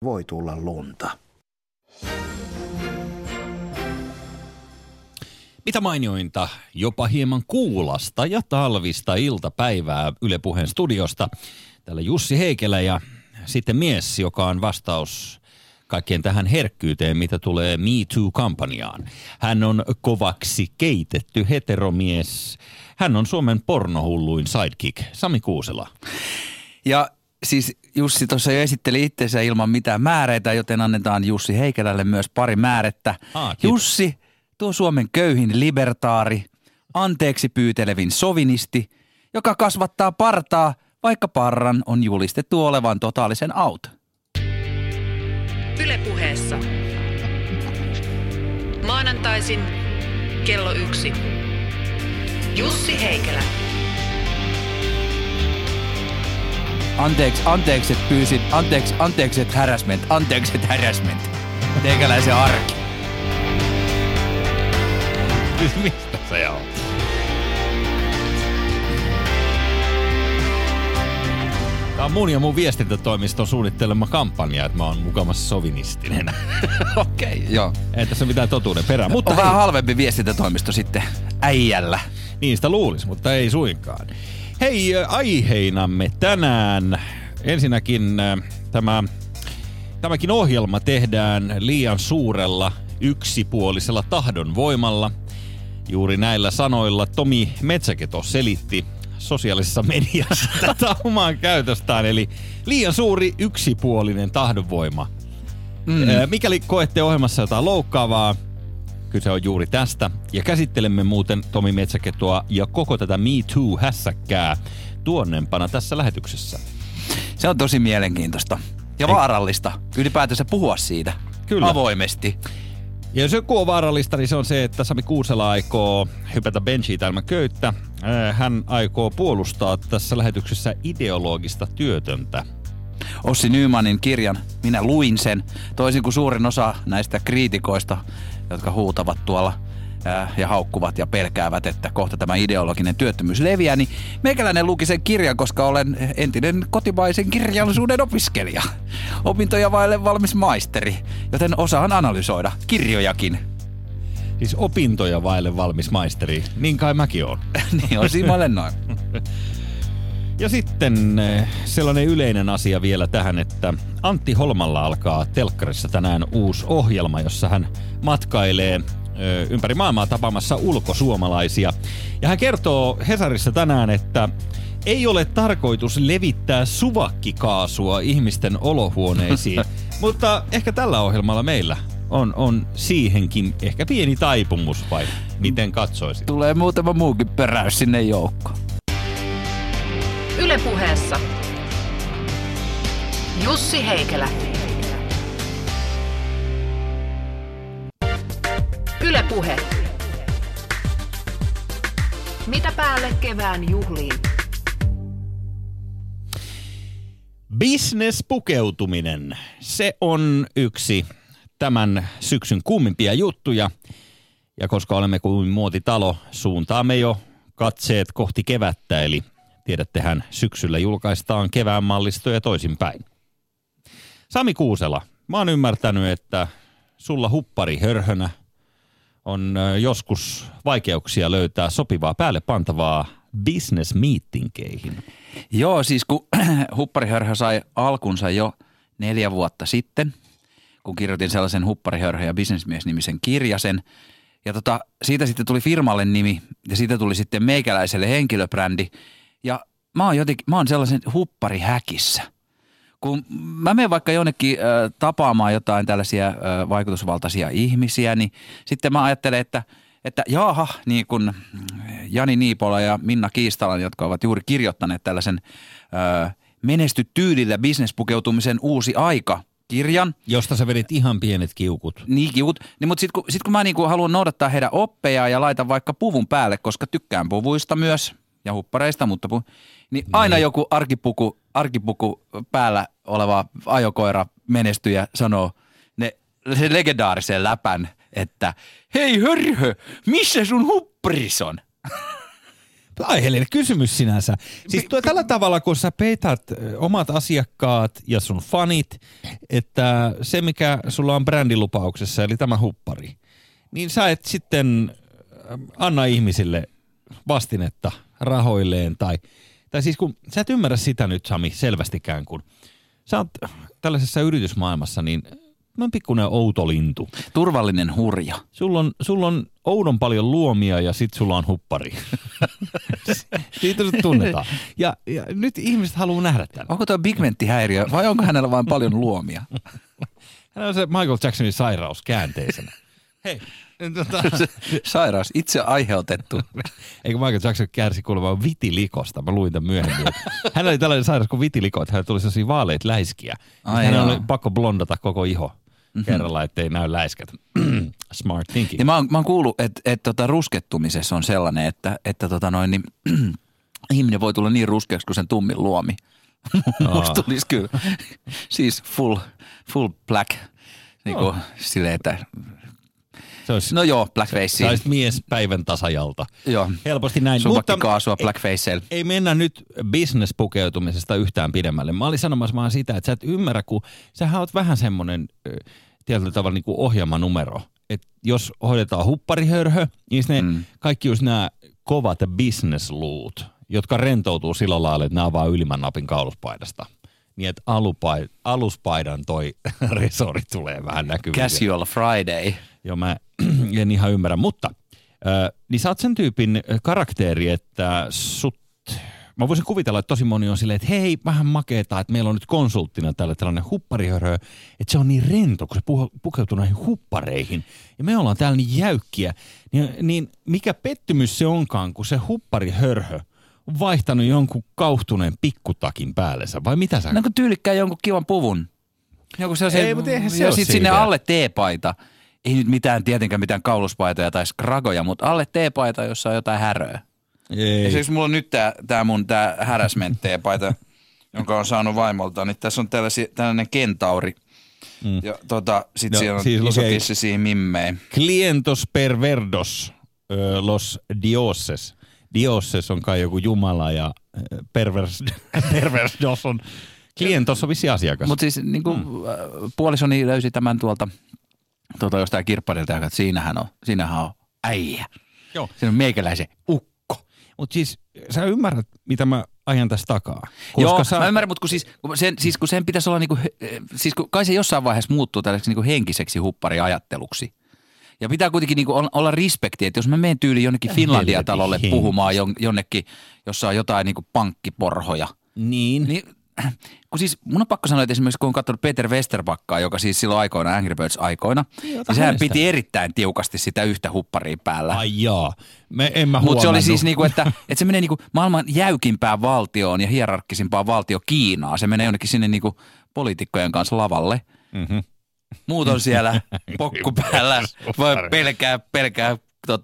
voi tulla lunta. Mitä mainiointa, jopa hieman kuulasta ja talvista iltapäivää Yle Puheen studiosta. Täällä Jussi Heikelä ja sitten mies, joka on vastaus kaikkeen tähän herkkyyteen, mitä tulee Me Too-kampanjaan. Hän on kovaksi keitetty heteromies. Hän on Suomen pornohulluin sidekick, Sami Kuusela. Ja siis Jussi tuossa jo esitteli itsensä ilman mitään määreitä, joten annetaan Jussi Heikelälle myös pari määrettä. Jussi, tuo Suomen köyhin libertaari, anteeksi pyytelevin sovinisti, joka kasvattaa partaa, vaikka parran on julistettu olevan totaalisen out. Yle Puheessa. Maanantaisin kello 1. Jussi Heikelä. Anteeksi, että pyysin. Anteeksi, että harassment. Teikäläisen arki. Mistä se on? Tämä on mun ja mun viestintätoimiston suunnittelema kampanja, että mä oon mukamassa sovinistinen. Okei, joo. Ei tässä ole mitään totuuden perää. Mutta on vähän halvempi viestintätoimisto sitten äijällä. Niin sitä luulisi, mutta ei suinkaan. Hei, aiheinamme tänään. Ensinnäkin tämäkin ohjelma tehdään liian suurella yksipuolisella tahdonvoimalla. Juuri näillä sanoilla Tomi Metsäketo selitti sosiaalisessa mediassa tätä omaan käytöstään. Eli liian suuri yksipuolinen tahdonvoima. Mikäli koette ohjelmassa jotain loukkaavaa, kyse on juuri tästä. Ja käsittelemme muuten Tomi Metsäketoa ja koko tätä Me Too-hässäkkää tuonnempana tässä lähetyksessä. Se on tosi mielenkiintoista ja vaarallista ylipäätänsä puhua siitä. Kyllä. Avoimesti. Ja jos joku on vaarallista, niin se on se, että Sami Kuusela aikoo hypätä benchiitä ilman köyttä. Hän aikoo puolustaa tässä lähetyksessä ideologista työtöntä. Ossi Nymanin kirjan, minä luin sen, toisin kuin suurin osa näistä kriitikoista, jotka huutavat tuolla ja haukkuvat ja pelkäävät, että kohta tämä ideologinen työttömyys leviää, niin meikäläinen luki sen kirjan, koska olen entinen kotimaisen kirjallisuuden opiskelija. Opintoja vaille valmis maisteri, joten osaan analysoida kirjojakin. Siis opintoja vaille valmis maisteri, niin kai mäkin oon. Niin on Simolle noin. Ja sitten sellainen yleinen asia vielä tähän, että Antti Holmalla alkaa telkkarissa tänään uusi ohjelma, jossa hän matkailee ympäri maailmaa tapaamassa ulkosuomalaisia. Ja hän kertoo Hesarissa tänään, että ei ole tarkoitus levittää suvakkikaasua ihmisten olohuoneisiin, mutta ehkä tällä ohjelmalla meillä on siihenkin ehkä pieni taipumus, vai miten katsoisit? Tulee muutama muukin peräys sinne joukkoon. Yle Puheessa. Jussi Heikelä. Yle Puhe. Mitä päälle kevään juhliin? Business-pukeutuminen. Se on yksi tämän syksyn kuumimpia juttuja. Ja koska olemme kuin muotitalo, suuntaamme jo katseet kohti kevättä. Eli tiedättehän, syksyllä julkaistaan kevään mallistoja toisinpäin. Sami Kuusela, mä oon ymmärtänyt, että sulla huppari-hörhönä on joskus vaikeuksia löytää sopivaa päälle pantavaa business-meetinkeihin. Joo, siis kun hupparihörhö sai alkunsa jo 4 vuotta sitten, kun kirjoitin sellaisen Hupparihörhö ja Businessmies-nimisen kirjasen. Ja siitä sitten tuli firmalle nimi ja siitä tuli sitten meikäläiselle henkilöbrändi. Ja mä oon sellaisen hupparihäkissä. Kun mä menen vaikka jonnekin tapaamaan jotain tällaisia vaikutusvaltaisia ihmisiä, niin sitten mä ajattelen, että jaha, niin kuin Jani Niipola ja Minna Kiistalan, jotka ovat juuri kirjoittaneet tällaisen Menesty tyylillä businesspukeutumisen uusi aika -kirjan. Josta sä vedit ihan pienet kiukut. Niin kiukut. Niin, mutta sitten kun mä niinku haluan noudattaa heidän oppejaan ja laitan vaikka puvun päälle, koska tykkään puvuista myös ja huppareista, mutta niin aina joku arkipuku päällä oleva ajokoira menestyjä sanoo se legendaarisen läpän, että hei hörhö, missä sun hupparis on? Aiheellinen kysymys sinänsä. Siis tällä tavalla, kun sä peität omat asiakkaat ja sun fanit, että se mikä sulla on brändilupauksessa, eli tämä huppari, niin sä et sitten anna ihmisille vastinetta rahoilleen tai siis kun sä et ymmärrä sitä nyt, Sami, selvästikään, kun sä oot tällaisessa yritysmaailmassa, niin mä oon pikkuinen outo lintu. Turvallinen hurja. Sulla on oudon paljon luomia ja sit sulla on huppari. Siitä sut tunnetaan. Ja nyt ihmiset haluaa nähdä tämän. Onko tuo pigmenttihäiriö vai onko hänellä vain paljon luomia? Hän on se Michael Jacksonin sairaus käänteisenä. Hei. Sairaus, itse aiheutettu. Eikö Michael Jackson kärsi kuulemaan vitilikosta? Mä luin tämän myöhemmin. Hän oli tällainen sairaus kuin vitiliko, että hänellä tuli sellaisia vaaleita läiskiä. Hän oli pakko blondata koko iho kerralla, ettei näy läiskät. Smart thinking. Ja mä oon kuullut, että ruskettumisessa on sellainen, että niin, ihminen voi tulla niin ruskeaksi kuin sen tummin luomi. Musta tulisi kyllä. Siis full black. Niin kuin silleen, että no joo, blackface. Sä olisit mies päivän tasajalta. Joo. Helposti näin. Suvakkikaasua blackfaceilla. Ei mennä nyt business-pukeutumisesta yhtään pidemmälle. Mä olin sanomassa vaan sitä, että sä et ymmärrä, kun sähän oot vähän semmoinen tietyllä tavalla niin kuin ohjelmanumero. Että jos hoidetaan hupparihörhö, niin ne kaikki just nämä kovat business-luut, jotka rentoutuu sillä lailla, että nämä on vaan ylimmän napin kauluspaidasta. Niin, että aluspaidan toi resori tulee vähän näkyviin. Casual Friday. Joo, mä en ihan ymmärrä, mutta niin sä oot sen tyypin karakteri, että mä voisin kuvitella, että tosi moni on silleen, että hei, vähän makeeta, että meillä on nyt konsulttina tällainen hupparihörhö, että se on niin rento, kun se pukeutuu näihin huppareihin. Ja me ollaan täällä niin jäykkiä. Niin mikä pettymys se onkaan, kun se hupparihörhö on vaihtanut jonkun kauhtuneen pikkutakin päällensä, vai mitä sä? No kun tyylikkää jonkun kivan puvun. Joku sellaisen, ei, mutta eihän se ja sitten sinne alle teepaita. Ei nyt tietenkään mitään kauluspaitoja tai skragoja, mutta alle teepaita, jossa on jotain häröä. Ei. Esimerkiksi mulla on nyt tää mun harassment-teepaita, jonka on saanut vaimolta, niin tässä on tällainen kentauri. Ja sit siellä on siis isotissisiä mimmejä. Clientos perverdos los dioses. Dioses on kai joku jumala ja perverdos on klientos on vissi asiakas. Mutta siis niinku puolisoni löysi tämän tuolta jostain kirpparilta, että siinähän on äijä. Joo. Siinä on meikäläisen ukko. Mutta siis sä ymmärrät, mitä mä ajan tässä takaa. Joo, mä ymmärrän, mutta kun sen pitäisi olla niinku, siis kun kai se jossain vaiheessa muuttuu tällaiseksi niinku henkiseksi huppariajatteluksi. Ja pitää kuitenkin niinku olla respekti, että jos mä menen tyyliin jonnekin Finlandia-talolle puhumaan jonnekin, jossa on jotain niinku pankkiporhoja. Niin kun siis mun on pakko sanoa, että esimerkiksi kun on katsonut Peter Westerbackaa, joka siis silloin aikoina, Angry Birds aikoina, niin sehän piti erittäin tiukasti sitä yhtä hupparia päällä. Ai jaa, en mä Mutta se oli siis niinku, että se menee niinku maailman jäykimpään valtioon ja hierarkkisimpaan valtio Kiinaa. Se menee jonnekin sinne niinku poliitikkojen kanssa lavalle. Mm-hmm. Muut on siellä pokku päällä, voi pelkää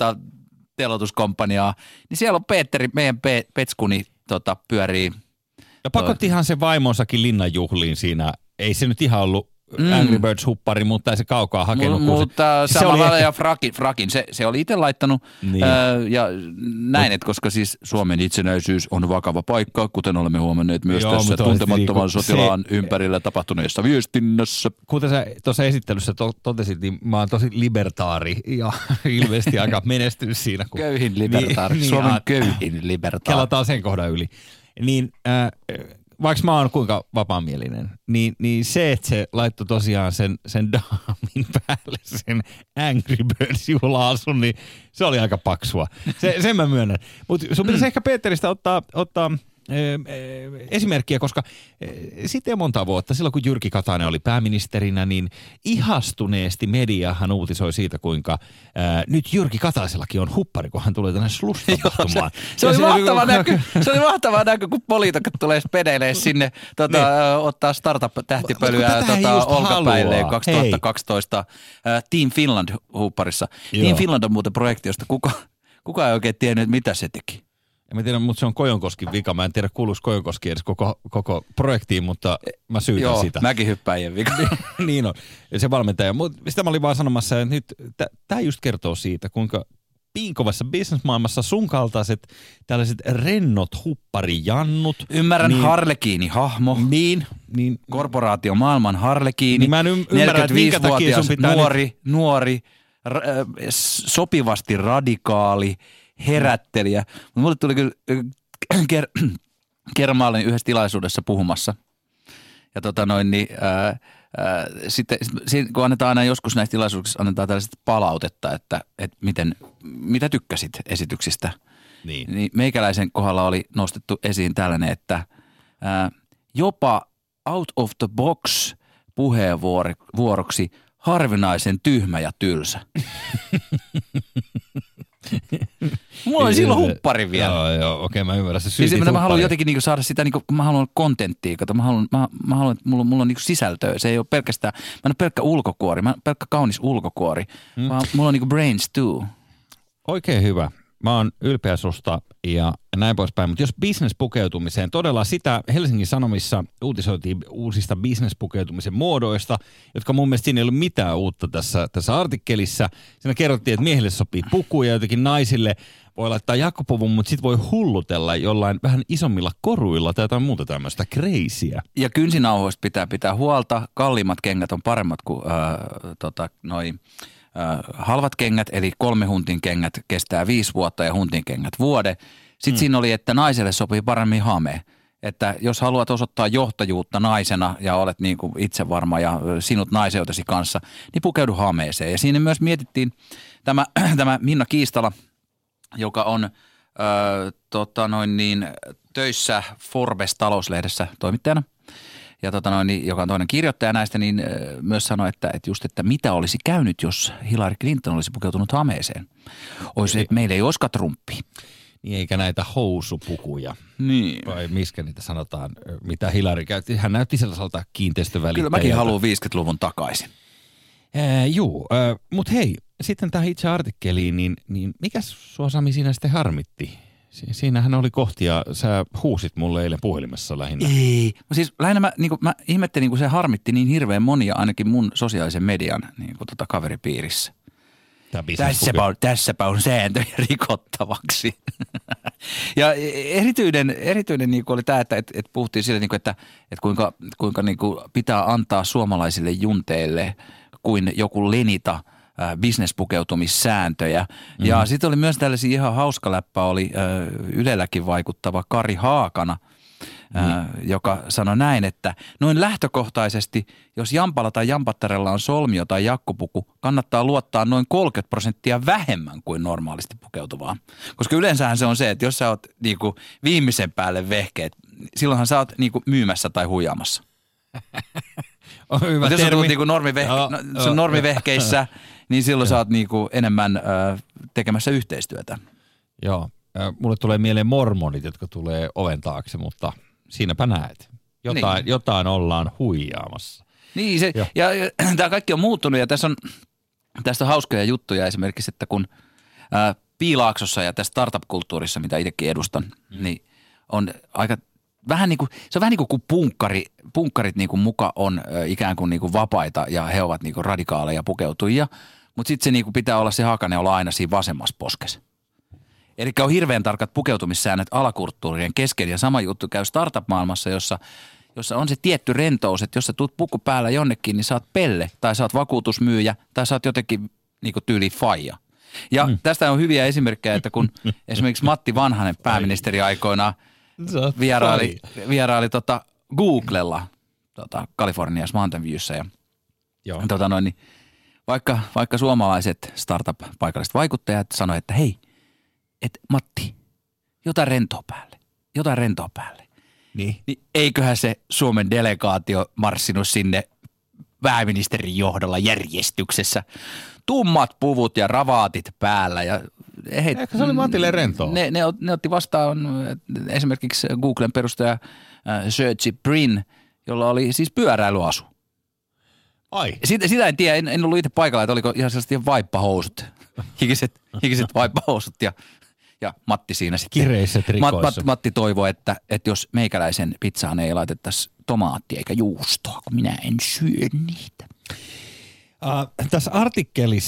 telotuskomppaniaa. Niin siellä on Petteri, meidän petskuni pyörii. Ja pakottihan se vaimonsakin linnanjuhliin siinä. Ei se nyt ihan ollut Angry Birds-huppari, mutta ei se kaukaa hakenut. Mutta samalla ja frakin. Se oli itse laittanut niin. Ja näin, että koska siis Suomen itsenäisyys on vakava paikka, kuten olemme huomanneet myös tässä tuntemattoman sotilaan ympärillä tapahtuneessa viestinnässä. Kuten sä tuossa esittelyssä totesit, niin mä oon tosi libertaari ja ilmeisesti aika menestynyt siinä. Köyhin libertaari, Suomen köyhin libertaari. Kelataan sen kohdan yli. Niin vaikka mä oon kuinka vapaamielinen, niin se, että se laittoi tosiaan sen daamin päälle sen Angry Birds -juhla-asun, niin se oli aika paksua. Sen mä myönnän. Mutta sun pitäisi ehkä Peteristä ottaa esimerkkiä, koska sitten monta vuotta, silloin kun Jyrki Katainen oli pääministerinä, niin ihastuneesti mediahan uutisoi siitä, kuinka nyt Jyrki Kataisellakin on huppari, kun hän tulee tänne slustapahtumaan. Se oli mahtava näky, kun poliitikot tulee spedeille sinne ottaa startup-tähtipölyä olkapäilleen 2012 Team Finland -hupparissa. Team Finland on muuten projekti, josta kukaan ei oikein tiennyt, mitä se teki. En tiedä, mutta se on Kojonkoskin vika. Mä en tiedä, kuuluisi Kojonkoski edes koko projektiin, mutta mä syytän sitä. Joo, mäkin hyppäjien vika. Niin on. Ja se valmentaja. Mutta sitä mä olin vaan sanomassa, että nyt tämä just kertoo siitä, kuinka piinkovassa businessmaailmassa sun kaltaiset tällaiset rennot hupparijannut. Ymmärrän niin, Harlekiini-hahmo. Niin. Korporaatio maailman Harlekiini. Niin mä en ymmärrä, että minkä takia sun pitää nuori, sopivasti radikaali, herättelijä. Mutta mulle tuli kyllä, kerran mä olin yhdessä tilaisuudessa puhumassa. Ja sitten kun annetaan aina joskus näissä tilaisuuksissa, annetaan tällaiset palautetta, että mitä tykkäsit esityksistä. Niin meikäläisen kohdalla oli nostettu esiin tällainen, että jopa out of the box puheenvuoroksi harvinaisen tyhmä ja tylsä. Mulla oli silloin huppari vielä. Joo, okei, mä ymmärrän. Se siis mä haluan jotenkin niinku saada sitä, niinku, mä haluan kontenttia, mä haluan, että mulla on niinku sisältöä. Se ei ole pelkästään, mä en ole pelkkä ulkokuori, mä en ole pelkkä kaunis ulkokuori, vaan mulla on niinku brains too. Oikein hyvä. Mä oon ylpeä susta ja näin poispäin, mutta jos business-pukeutumiseen, todella sitä Helsingin Sanomissa uutisoitiin uusista business-pukeutumisen muodoista, jotka mun mielestä siinä ei ollut mitään uutta tässä artikkelissa. Siinä kerrottiin, että miehille sopii puku ja jotenkin naisille voi laittaa jakkopuvun, mutta sit voi hullutella jollain vähän isommilla koruilla tai jotain muuta tämmöistä crazyä. Ja kynsinauhoista pitää huolta. Kalliimmat kengät on paremmat kuin halvat kengät, eli 3 huntin kengät kestää 5 vuotta ja huntin kengät vuode. Sitten siinä oli, että naiselle sopii paremmin hame. Että jos haluat osoittaa johtajuutta naisena ja olet niin kuin itsevarma ja sinut naiseutesi kanssa, niin pukeudu hameeseen. Ja siinä myös mietittiin tämä Minna Kiistala, joka on töissä Forbes-talouslehdessä toimittajana. Ja joka on toinen kirjoittaja näistä, niin myös sanoi, että mitä olisi käynyt, jos Hillary Clinton olisi pukeutunut hameeseen. Meillä ei olisikaan Trumpi. Niin eikä näitä housupukuja. Niin. Vai miskä niitä sanotaan, mitä Hillary käytti. Hän näytti sellaiselta kiinteistövälittäjältä. Kyllä mäkin haluan 50-luvun takaisin. Mutta hei, sitten tähän itse artikkeliin, niin mikä sua Sami siinä sitten harmitti? Siinähän oli kohtia, sä huusit mulle eilen puhelimessa lähinnä. Ei, siis lähinnä mä ihmettelin, kun se harmitti niin hirveän monia ainakin mun sosiaalisen median kaveripiirissä. Tässäpä on sääntöjä rikottavaksi. Ja erityinen niin oli tämä, että puhuttiin siitä, niin kuin, että kuinka niin kuin pitää antaa suomalaisille junteille kuin joku Lenita business-pukeutumissääntöjä. Ja sitten oli myös tällaisia ihan hauska läppä, oli Ylelläkin vaikuttava Kari Haakana, joka sanoi näin, että noin lähtökohtaisesti, jos jampalla tai jampattarella on solmio tai jakkupuku, kannattaa luottaa noin 30% vähemmän kuin normaalisti pukeutuvaa. Koska yleensähän se on se, että jos sä oot niinku viimeisen päälle vehkeet, silloinhan sä oot niinku myymässä tai huijaamassa. Hyvä jos sä tulet niinku normivehkeissä, niin silloin sä oot niinku enemmän tekemässä yhteistyötä. Joo. Mulle tulee mieleen mormonit, jotka tulee oven taakse, mutta siinäpä näet. Jotain ollaan huijaamassa. Niin, ja tämä kaikki on muuttunut ja tästä on hauskoja juttuja esimerkiksi, että kun Piilaaksossa ja tässä startup-kulttuurissa, mitä itsekin edustan, niin on aika vähän niin kuin, se on vähän niin kuin punkkarit niin kuin muka on ikään kuin vapaita ja he ovat niin kuin radikaaleja pukeutujia, mutta sitten se niin kuin pitää olla se hakane olla aina siinä vasemmassa poskessa. Eli on hirveän tarkat pukeutumissäännöt alakulttuurien kesken ja sama juttu käy startup-maailmassa, jossa on se tietty rentous, että jos sä tuut puku päällä jonnekin, niin sä oot pelle tai sä oot vakuutusmyyjä tai sä oot jotenkin niin kuin tyyli faija. Ja tästä on hyviä esimerkkejä, että kun esimerkiksi Matti Vanhanen pääministeri aikoinaan vieraili Googlella Kaliforniassa Mountain Viewssä ja niin, vaikka suomalaiset startup-paikalliset vaikuttajat sanoivat, että hei, että Matti, jotain rentoa päälle. Niin eiköhän se Suomen delegaatio marssinut sinne pääministerin johdolla järjestyksessä. Tummat puvut ja ravaatit päällä. Ja ehkä se oli Matille rentoa. Ne otti vastaan esimerkiksi Googlen perustaja Sergey Brin, jolla oli siis pyöräilyasu. Ai. Sitä en tiedä, en ollut itse paikalla, että oliko ihan sellaiset vaippahousut, hikiset vaippahousut ja Matti siinä sitten. Kireiset rikoissa. Matti toivoi, että jos meikäläisen pizzaan ei laitettaisi tomaattia eikä juustoa, kun minä en syö niitä. Tässä artikkelissa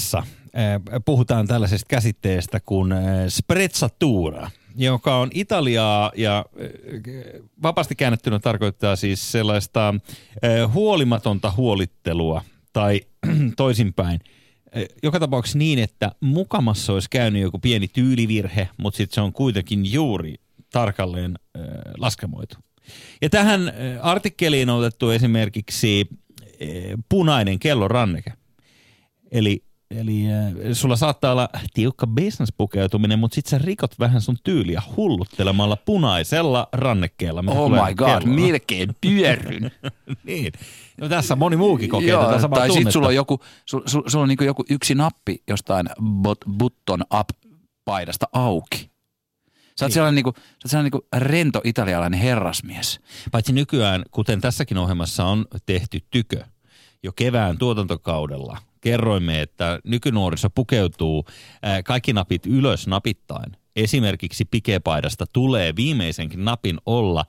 puhutaan tällaisesta käsitteestä kuin sprezzatura, joka on Italiaa ja vapaasti käännettynä tarkoittaa siis sellaista huolimatonta huolittelua tai toisinpäin. Joka tapauksessa niin, että mukamassa olisi käynyt joku pieni tyylivirhe, mutta sitten se on kuitenkin juuri tarkalleen laskemoitu. Ja tähän artikkeliin on otettu esimerkiksi punainen kelloranneke. Eli sulla saattaa olla tiukka business-pukeutuminen, mutta sit sä rikot vähän sun tyyliä hulluttelemalla punaisella rannekkeella. Oh my god, melkein pyörryn. Niin. No tässä moni muukin kokee tätä samaa tai tunnetta. sit sulla on sulla on niinku joku yksi nappi jostain button up-paidasta auki. Sä oot sellainen niinku rento italialainen herrasmies. Paitsi nykyään, kuten tässäkin ohjelmassa on tehty tykö jo kevään tuotantokaudella, kerroimme, että nykynuoriso pukeutuu kaikki napit ylös napittain. Esimerkiksi pikepaidasta tulee viimeisenkin napin olla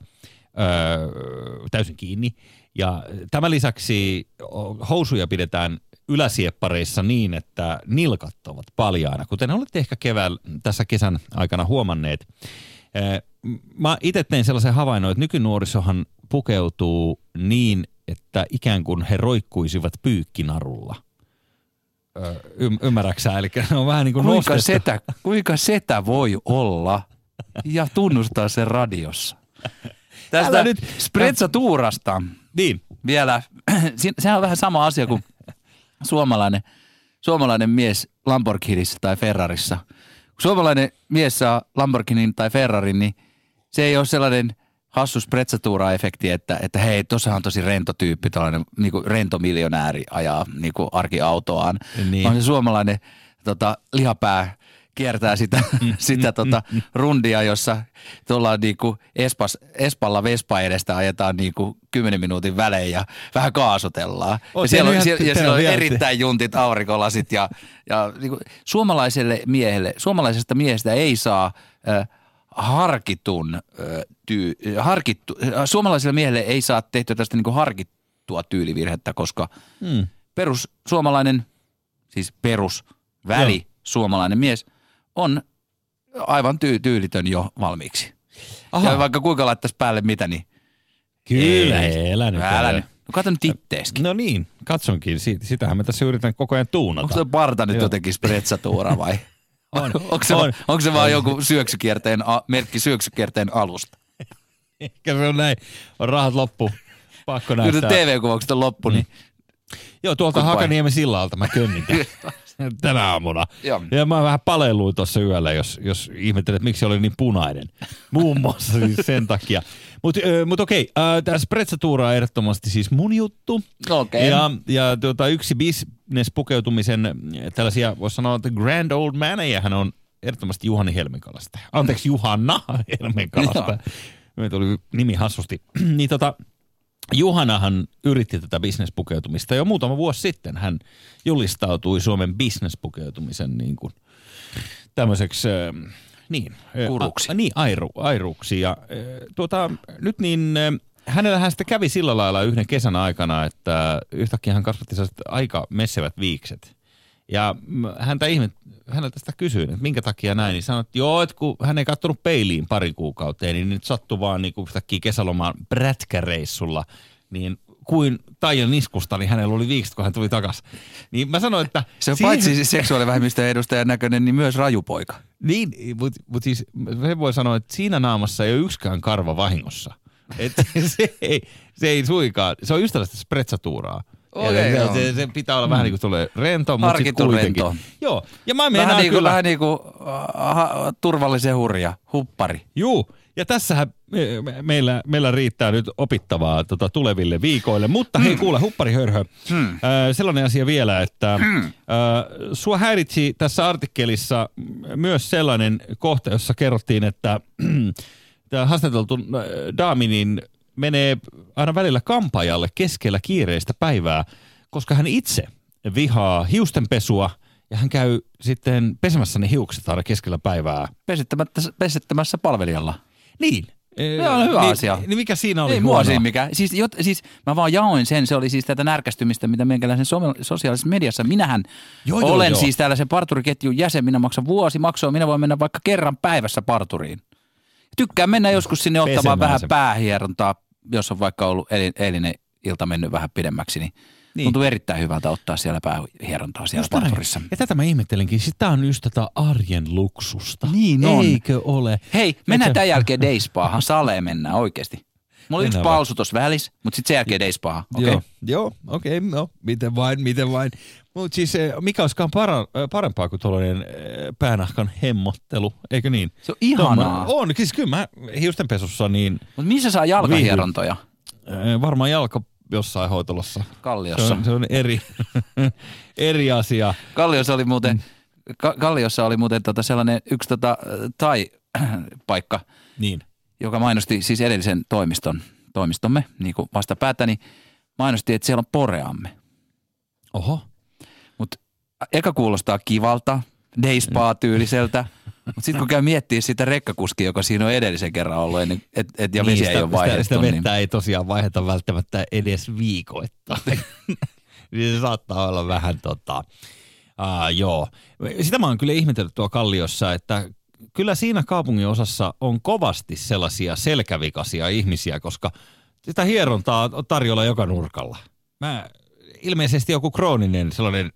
täysin kiinni. Ja tämän lisäksi housuja pidetään yläsieppareissa niin, että nilkat ovat paljaana, kuten olette ehkä tässä kesän aikana huomanneet. Mä itse tein sellaisen havainnon, että nykynuorisohan pukeutuu niin, että ikään kuin he roikkuisivat pyykkinarulla. Ymmärräksä? Eli ne on vähän niin kuin kuinka setä voi olla ja tunnustaa sen radiossa? Tästä nyt sprezzaturasta niin. Vielä, sehän on vähän sama asia kuin suomalainen mies Lamborghinissä tai Ferrarissa. Kun suomalainen mies saa Lamborghinin tai Ferrarin, niin se ei ole sellainen hassu sprezzatura-efekti, että hei, tuossa on tosi rento tyyppi, tällainen niinku rentomiljonääri ajaa niinku arkiautoaan. Niin. On se suomalainen lihapää kiertää sitä rundia, jossa tullaan niinku Espalla Vespa edestä ajetaan niinku 10 minuutin välein ja vähän kaasutellaan. Ja siellä on erittäin juntit aurinkolasit ja niinku suomalaisesta miehestä ei saa suomalaiselle miehelle ei saa tehtyä tästä niinku harkittua tyylivirhettä, koska suomalainen mies on aivan tyylitön jo valmiiksi. Aha. Ja vaikka kuinka laittaisi päälle mitä, niin kyllä, älä nyt. No kato nyt itteeskin. No niin, katsonkin. Sitähän mä tässä yritän koko ajan tuunata. Onko se parta nyt jotenkin sprezzatura vai? Onko se vaan joku merkki syöksykierteen alusta? Ehkä se on näin. On rahat loppu. Pakko näyttää. Kun TV-kuvaukset on loppu, niin... Joo, tuolta Hakaniemen sillalta mä könnin tänä aamuna. Ja mä vähän palelluin tuossa yöllä, jos ihmettelet, miksi oli niin punainen. Muun muassa siis sen takia. Mutta okei, tämä sprezzatura on ehdottomasti siis mun juttu. Okay. Ja yksi business-pukeutumisen tällaisia, voisi sanoa, että grand old manejahan on ehdottomasti Juhani Helmenkalasta. Anteeksi, Juhanna Helmenkalasta. Me tuli nimi hassusti. Niin Juhanahan yritti tätä business-pukeutumista jo muutama vuosi sitten. Hän julistautui Suomen business-pukeutumisen niin kuin tämmöiseksi, kuruksi. Airuksi. Ja nyt niin hänellähän sitä kävi sillä lailla yhden kesän aikana, että yhtäkkiä hän kasvatti sellaiset aika messevät viikset. Ja häneltä sitä kysyin, että minkä takia näin, niin sanoi, että joo, että kun hän ei katsonut peiliin pari kuukauteen, niin nyt sattui vaan niin kuin yhtäkkiä kesälomaan prätkäreissulla, niin kuin Taijan niskusta, niin hänellä oli viikset, kun hän tuli takaisin. Niin mä sanoin, että... Se on paitsi siis seksuaalivähemmistöjen edustajan näköinen, niin myös rajupoika. Niin, mutta siis se voi sanoa, että siinä naamassa ei ole yksikään karva vahingossa. Että se ei suikaan, se on ystävästä sprezzatuuraa. Okay, se pitää olla vähän niin kuin tulee rento, mutta sitten kuitenkin. Rento. Joo, ja mä meinaan kyllä... Vähän niin kuin turvallisen hurja, huppari. Juu, ja tässähän meillä riittää nyt opittavaa tuleville viikoille. Mutta hei kuule, hupparihörhö, sellainen asia vielä, että sua häiritsi tässä artikkelissa myös sellainen kohta, jossa kerrottiin, että tämä haastateltu daami niin menee aina välillä kampaajalle keskellä kiireistä päivää, koska hän itse vihaa hiustenpesua ja hän käy sitten pesemässä ne hiukset aina keskellä päivää. Pesettämässä palvelijalla. Niin, Se on hyvä asia. Niin mikä siinä oli ei huonoa? mua siinä mikä. Siis mä vaan jaoin sen, se oli siis tätä närkästymistä, mitä meikäläisen sosiaalisessa mediassa. Minähän olen siis tällaisen parturiketjun jäsen, minä maksan vuosimaksua, minä voin mennä vaikka kerran päivässä parturiin. Tykkään mennä joskus sinne ottamaan vähän päähierontaa, jos on vaikka ollut eilinen ilta mennyt vähän pidemmäksi, niin tuntuu erittäin hyvältä ottaa siellä päähierontaa siellä parturissa. Ja tätä mä ihmettelenkin, siis tää on just tätä arjen luksusta. Niin on. Eikö ole? Hei, mennään tämän jälkeen Dayspaahan, Saleen mennään oikeasti. Mulla oli yksi palsu tuossa välissä, mutta sitten sen jälkeen Dayspaahan. Okay. Joo, okei, no, miten vain. Mutta siis mikä olisikaan parempaa kuin tuollainen päänahkan hemmottelu, eikö niin? Se on ihanaa. On, siis kyllä mä hiustenpesussa niin... Mutta missä saa jalkahierontoja? Varmaan jalka jossain hoitolossa. Kalliossa. Se on eri asia. Kalliossa oli muuten sellainen yksi tai-paikka, niin. joka mainosti siis edellisen toimistomme, niin kuin vastapäätä, niin mainosti, että siellä on poreamme. Oho. Mutta eka kuulostaa kivalta, Dayspa-tyyliseltä, mutta sitten kun käy miettimään sitä rekkakuskia, joka siinä on edellisen kerran ollut, ja vesi ei ole vaihdettu. Sitä vettä ei tosiaan vaihdeta välttämättä edes viikoittain. Niin se saattaa olla vähän joo. Sitä mä oon kyllä ihmetellyt tuo Kalliossa, että kyllä siinä kaupungin osassa on kovasti sellaisia selkävikaisia ihmisiä, koska sitä hierontaa on tarjolla joka nurkalla. Ilmeisesti joku krooninen sellainen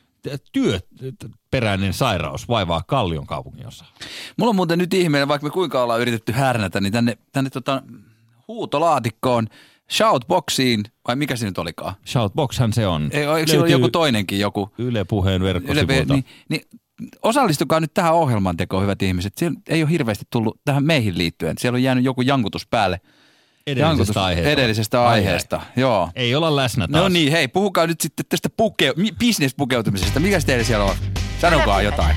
työperäinen sairaus vaivaa Kallion kaupungin osaa. Mulla on muuten nyt ihmeinen, vaikka me kuinka ollaan yritetty härnätä, niin tänne huutolaatikkoon, shoutboxiin, vai mikä se nyt olikaan? Shoutboxhan se on. Eikö siellä ole joku toinenkin joku? Yle Puheen verkkosivuilta. Niin osallistukaa nyt tähän ohjelmantekoon, hyvät ihmiset. Siellä ei ole hirveästi tullut tähän meihin liittyen. Siellä on jäänyt joku jankutus päälle. Edellisestä aiheesta. Joo. Ei olla läsnä taas. No niin, hei, puhukaa nyt sitten tästä business-pukeutumisesta. Mikä teillä siellä on? Sanokaa jotain.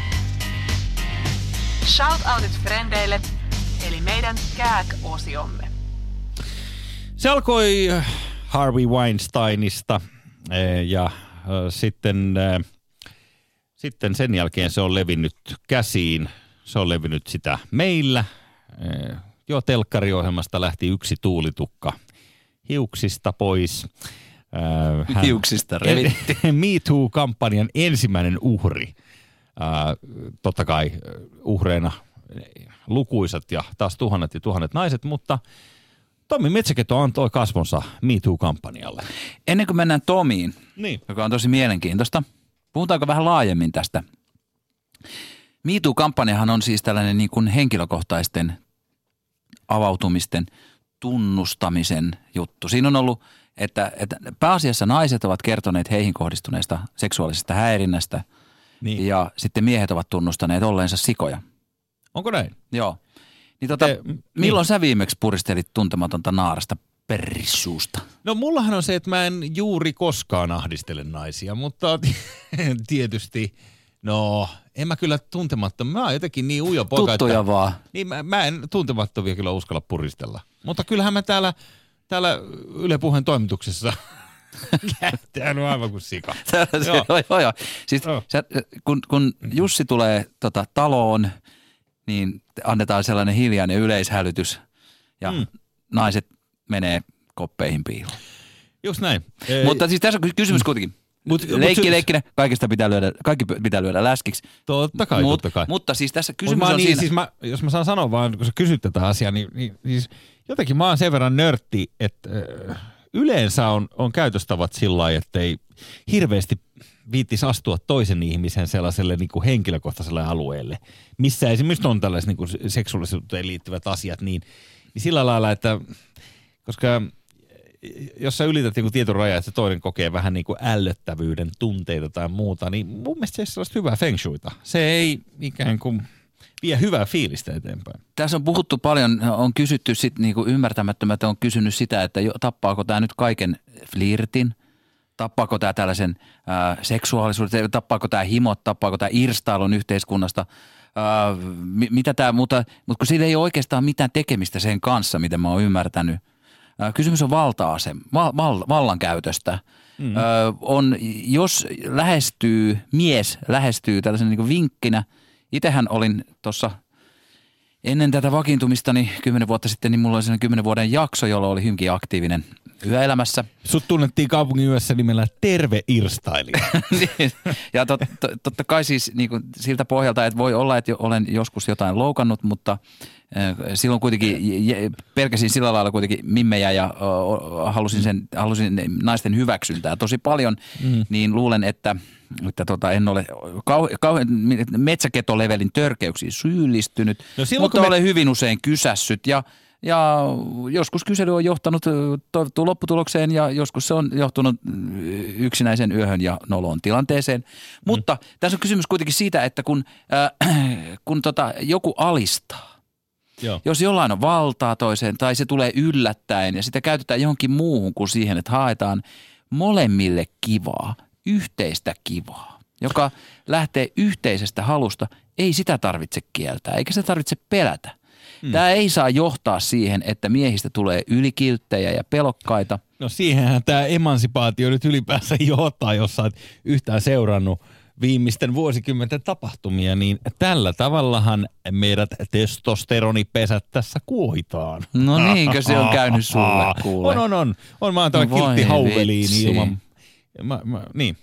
Shoutoutit frendeille, eli meidän Kääk-osiomme. Se alkoi Harvey Weinsteinista ja sitten sen jälkeen se on levinnyt käsiin. Se on levinnyt sitä meillä. Jo telkkariohjelmasta lähti yksi tuulitukka hiuksista pois. Hiuksista revitti. Me Too-kampanjan ensimmäinen uhri. Totta kai uhreina lukuisat ja taas tuhannet ja tuhannet naiset, mutta Tommi Metsäketo antoi kasvonsa Me Too-kampanjalle. Ennen kuin mennään Tomiin, joka on tosi mielenkiintoista, puhutaanko vähän laajemmin tästä? Me Too-kampanjahan on siis tällainen niin kuin henkilökohtaisten avautumisten tunnustamisen juttu. Siinä on ollut, että pääasiassa naiset ovat kertoneet heihin kohdistuneesta seksuaalisesta häirinnästä ja sitten miehet ovat tunnustaneet olleensa sikoja. Onko näin? Joo. Milloin sä viimeksi puristelit tuntematonta naarasta perrissuusta? No mullahan on se, että mä en juuri koskaan ahdistele naisia, mutta tietysti... No, en mä kyllä tuntemattomia. Mä oon jotenkin niin ujo poika, tuttuja että... vaan. Niin mä en tuntemattomia kyllä uskalla puristella. Mutta kyllähän mä täällä Yle Puheen toimituksessa käyttänyt aivan kuin sika. Joo. Siis kun Jussi tulee taloon, niin annetaan sellainen hiljainen yleishälytys ja naiset menee koppeihin piiloon. Just näin. Mutta siis tässä on kysymys kuitenkin. Leikkinä, kaikki pitää lyödä läskiksi. Totta kai. Mutta siis tässä kysymys on siinä. Siis jos mä saan sanoa vaan, kun sä kysyt tätä asiaa, niin siis jotenkin mä oon sen verran nörtti, että yleensä on käytöstavat sillä lailla, että ei hirveästi viittis astua toisen ihmisen sellaiselle niin kuin henkilökohtaiselle alueelle, missä esimerkiksi on tällaiset niin kuin seksuaalisuuteen liittyvät asiat, niin sillä lailla, että koska... Jos sä ylität joku tietyn raja, että toinen kokee vähän niin kuin ällöttävyyden tunteita tai muuta, niin mun mielestä se on sellaista hyvää feng shuita. Se ei ikään kuin vie hyvää fiilistä eteenpäin. Tässä on puhuttu paljon, on kysytty sitten niin kuin ymmärtämättömät, on kysynyt sitä, että tappaako tämä nyt kaiken flirtin, tappaako tämä tällaisen seksuaalisuuden, tappaako tämä himot, tappaako tämä irstailun yhteiskunnasta, mitä tämä, mutta kun sillä ei ole oikeastaan mitään tekemistä sen kanssa, mitä mä oon ymmärtänyt. Kysymys on vallankäytöstä. Jos mies lähestyy tällaisen niin kuin vinkkinä, itsehän olin tuossa Ennen tätä vakiintumistani 10 vuotta sitten, niin mulla oli sellainen 10 vuoden jakso, jolla oli hyvinkin aktiivinen yöelämässä. Sut tunnettiin kaupungin yössä nimellä Terve Irstailija. Niin. Ja totta kai siis niin kuin siltä pohjalta, että voi olla, että olen joskus jotain loukannut, mutta silloin kuitenkin pelkäsin sillä lailla kuitenkin mimmejä ja halusin naisten hyväksyntää tosi paljon, niin luulen, että en ole metsäketolevelin törkeyksiin syyllistynyt, mutta olen hyvin usein kysässyt ja joskus kysely on johtanut toivottuun lopputulokseen ja joskus se on johtunut yksinäisen yöhön ja noloon tilanteeseen. Mutta tässä on kysymys kuitenkin siitä, että kun joku alistaa, joo. Jos jollain on valtaa toiseen tai se tulee yllättäen ja sitä käytetään johonkin muuhun kuin siihen, että haetaan molemmille kivaa, yhteistä kivaa, joka lähtee yhteisestä halusta, ei sitä tarvitse kieltää eikä se tarvitse pelätä. Tämä ei saa johtaa siihen, että miehistä tulee ylikilttejä ja pelokkaita. No siihenhän tämä emansipaatio nyt ylipäänsä johtaa, jos sä oot yhtään seurannut viimeisten vuosikymmenten tapahtumia, niin tällä tavallahan meidät testosteronipesät tässä kuohitaan. No niinkö se on käynyt sulle, kuule? On. Mä oon tämä kiltti hauveliin ilman. Niin.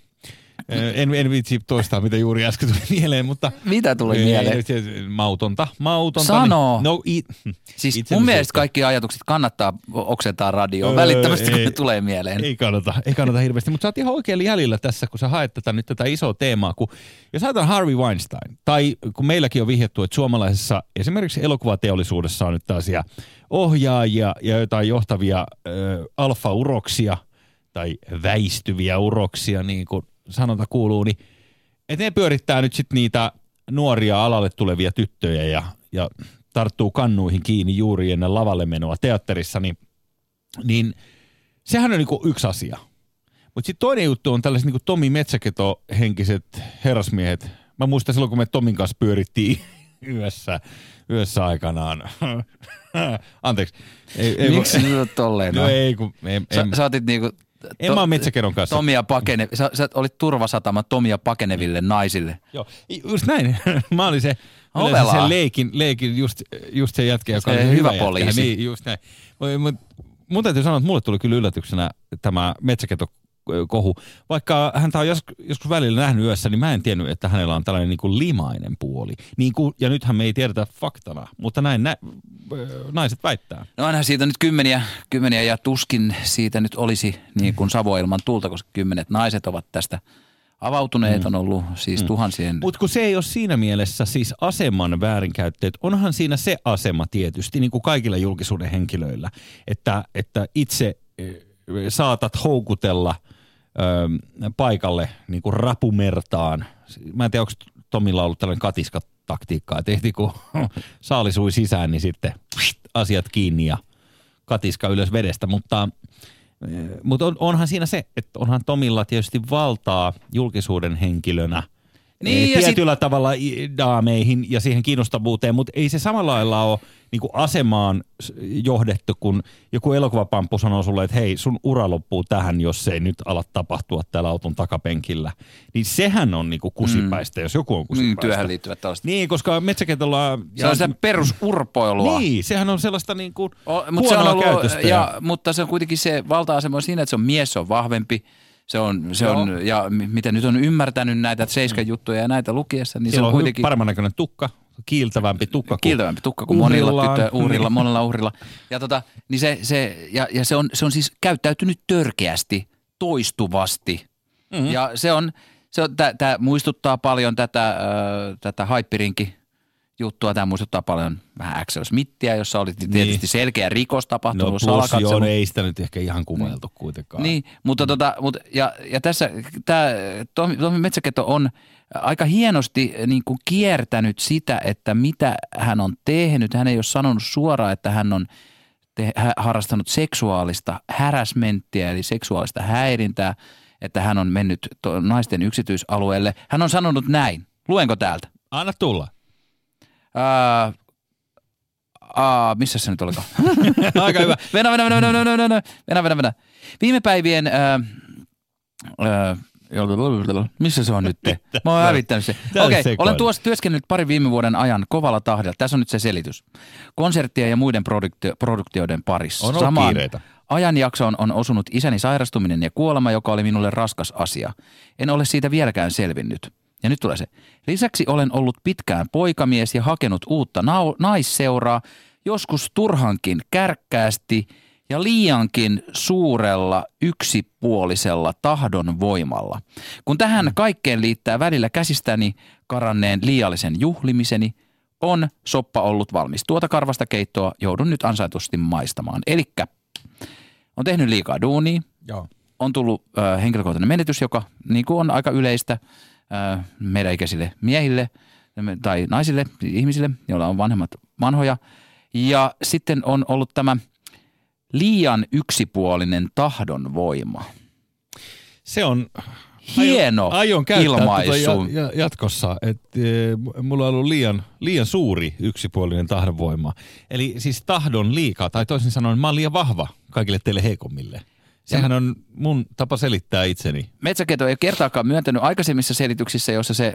En vitsi toistaa, mitä juuri äsken tuli mieleen, mutta... Mitä tuli mieleen? Mautonta. Sano. Siis mun mielestä kaikki ajatukset kannattaa oksentaa radioon välittömästi, kun ne tulee mieleen. Ei kannata hirveästi, mutta sä oot ihan oikein jäljellä tässä, kun sä haet tätä isoa teemaa. Jos ajatellaan Harvey Weinstein, tai kun meilläkin on vihjattu, että suomalaisessa esimerkiksi elokuvateollisuudessa on nyt tällaisia ohjaajia ja jotain johtavia alfa-uroksia tai väistyviä uroksia, niin kuin sanonta kuuluu, niin että ne pyörittää nyt sitten niitä nuoria alalle tulevia tyttöjä ja tarttuu kannuihin kiinni juuri ennen lavalle menoa teatterissa, niin sehän on niinku yksi asia. Mutta sitten toinen juttu on tällaiset niinku Tomi Metsäketo-henkiset herrasmiehet. Mä muistan silloin, kun me Tomin kanssa pyörittiin yössä aikanaan. Anteeksi. Miksi nyt on tolleen? No ei, kun... Sä otit niinku... En mä Metsäkedon kanssa. Sä olit turvasatama Tomia pakeneville naisille. Joo, just näin. Mä olin se leikin just se jätkä, joka oli hyvä poliisi. Niin, just näin. Mun täytyy sanoa, että mulle tuli kyllä yllätyksenä tämä Metsäketo-kohu. Vaikka häntä on joskus välillä nähnyt yössä, niin mä en tiennyt, että hänellä on tällainen niin kuin limainen puoli. Niin kuin, ja nythän me ei tiedetä faktana, mutta näin naiset väittää. No onhan siitä nyt kymmeniä ja tuskin siitä nyt olisi niin kuin Savo ilman tulta, koska 10 naiset ovat tästä avautuneet, on ollut siis tuhansien. Mutta kun se ei ole siinä mielessä siis aseman väärinkäytteet, onhan siinä se asema tietysti niin kuin kaikilla julkisuuden henkilöillä, että itse saatat houkutella paikalle niin kuin rapumertaan. Mä en tiedä, onko Tomilla ollut tällainen katiskataktiikka, että ehti kun saali sui sisään, niin sitten asiat kiinni ja katiska ylös vedestä, mutta onhan siinä se, että onhan Tomilla tietysti valtaa julkisuuden henkilönä niin, tietyllä tavalla daameihin ja siihen kiinnostavuuteen, mutta ei se samalla lailla ole niin kuin asemaan johdettu, kun joku elokuvapamppu sanoo sulle, että hei, sun ura loppuu tähän, jos se ei nyt ala tapahtua täällä auton takapenkillä. Niin sehän on niin kuin kusipäistä, jos joku on kusipäistä. Työhön liittyvät tällaista. Niin, koska Metsäketolla... Se on sitä perusurpoilua. Niin, sehän on sellaista niin kuin huonoa käytöstä. Mutta se on kuitenkin se valta-asema on siinä, että se on mies, se on vahvempi. Se on, ja miten nyt on ymmärtänyt näitä Seiska-juttuja ja näitä lukiessa, niin se on kuitenkin... paremman näköinen tukka, kiiltävämpi tukka kuin monella uhrilla. Ja niin se on siis käyttäytynyt törkeästi, toistuvasti. Mm-hmm. Ja tämä muistuttaa paljon tätä haippirinki juttua. Tämä muistuttaa paljon vähän Axel Smithia, jossa oli tietysti selkeä rikos tapahtunut. No plus joo, ei sitä nyt ehkä ihan kuvailtu kuitenkaan. Niin, mutta ja tässä tämä Tomi Metsäketo on aika hienosti niin kuin kiertänyt sitä, että mitä hän on tehnyt. Hän ei ole sanonut suoraan, että hän on harrastanut seksuaalista harassmenttia, eli seksuaalista häirintää, että hän on mennyt naisten yksityisalueelle. Hän on sanonut näin. Luenko täältä? Anna tulla. Missä se nyt olikaan? Aika hyvä. Venä. Viime päivien Missä se on nyt? Mä oon hävittänyt se. Okei, olen tuossa työskennellyt pari viime vuoden ajan kovalla tahdilla. Tässä on nyt se selitys. Konserttien ja muiden produktioiden parissa. On ollut kiireitä. Ajanjaksoon on osunut isäni sairastuminen ja kuolema, joka oli minulle raskas asia. En ole siitä vieläkään selvinnyt. Ja nyt tulee se. Lisäksi olen ollut pitkään poikamies ja hakenut uutta naisseuraa, joskus turhankin kärkkäästi ja liiankin suurella yksipuolisella tahdon voimalla. Kun tähän kaikkeen liittää välillä käsistäni karanneen liiallisen juhlimiseni, on soppa ollut valmis. Tuota karvasta keittoa joudun nyt ansaitusti maistamaan. Elikkä on tehnyt liikaa duunia, Joo. on tullut henkilökohtainen menetys, joka niin kuin on aika yleistä meidän ikäisille miehille tai naisille, ihmisille, joilla on vanhoja. Ja sitten on ollut tämä liian yksipuolinen tahdonvoima. Se on hieno aion käyttää ilmaisu. Jatkossa, että mulla on ollut liian suuri yksipuolinen tahdonvoima. Eli siis tahdon liikaa, tai toisin sanoen mä oon liian vahva kaikille teille heikommille. Sehän on mun tapa selittää itseni. Metsäketo ei kertaakaan myöntänyt aikaisemmissa selityksissä, jossa se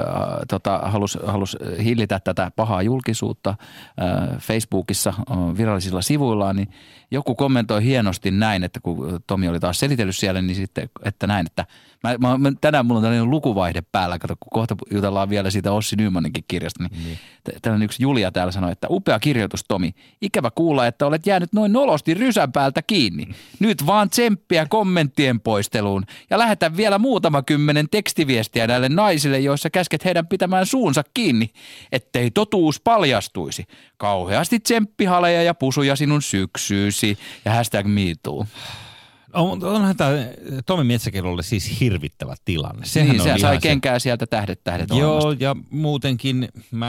halusi hillitä tätä pahaa julkisuutta Facebookissa virallisilla sivuillaan, niin joku kommentoi hienosti näin, että kun Tomi oli taas selitellyt siellä, niin sitten, että näin, että tänään mulla on tällainen lukuvaihde päällä, kato, kun kohta jutellaan vielä siitä Ossi Nymaninkin kirjasta, niin tällainen yksi Julia täällä sanoi, että upea kirjoitus Tomi, ikävä kuulla, että olet jäänyt noin nolosti rysän päältä kiinni. Nyt vaan tsemppiä kommenttien poisteluun ja lähetä vielä muutama 10 tekstiviestiä näille naisille, joissa käsket heidän pitämään suunsa kiinni, ettei totuus paljastuisi. Kauheasti tsemppihaleja ja pusuja sinun syksyysi ja #MeToo. Onhan tämä Tomi Metsäkedolle siis hirvittävä tilanne. Sehän niin, on se sai kenkää sieltä tähdet Joo, olemasta. Ja muutenkin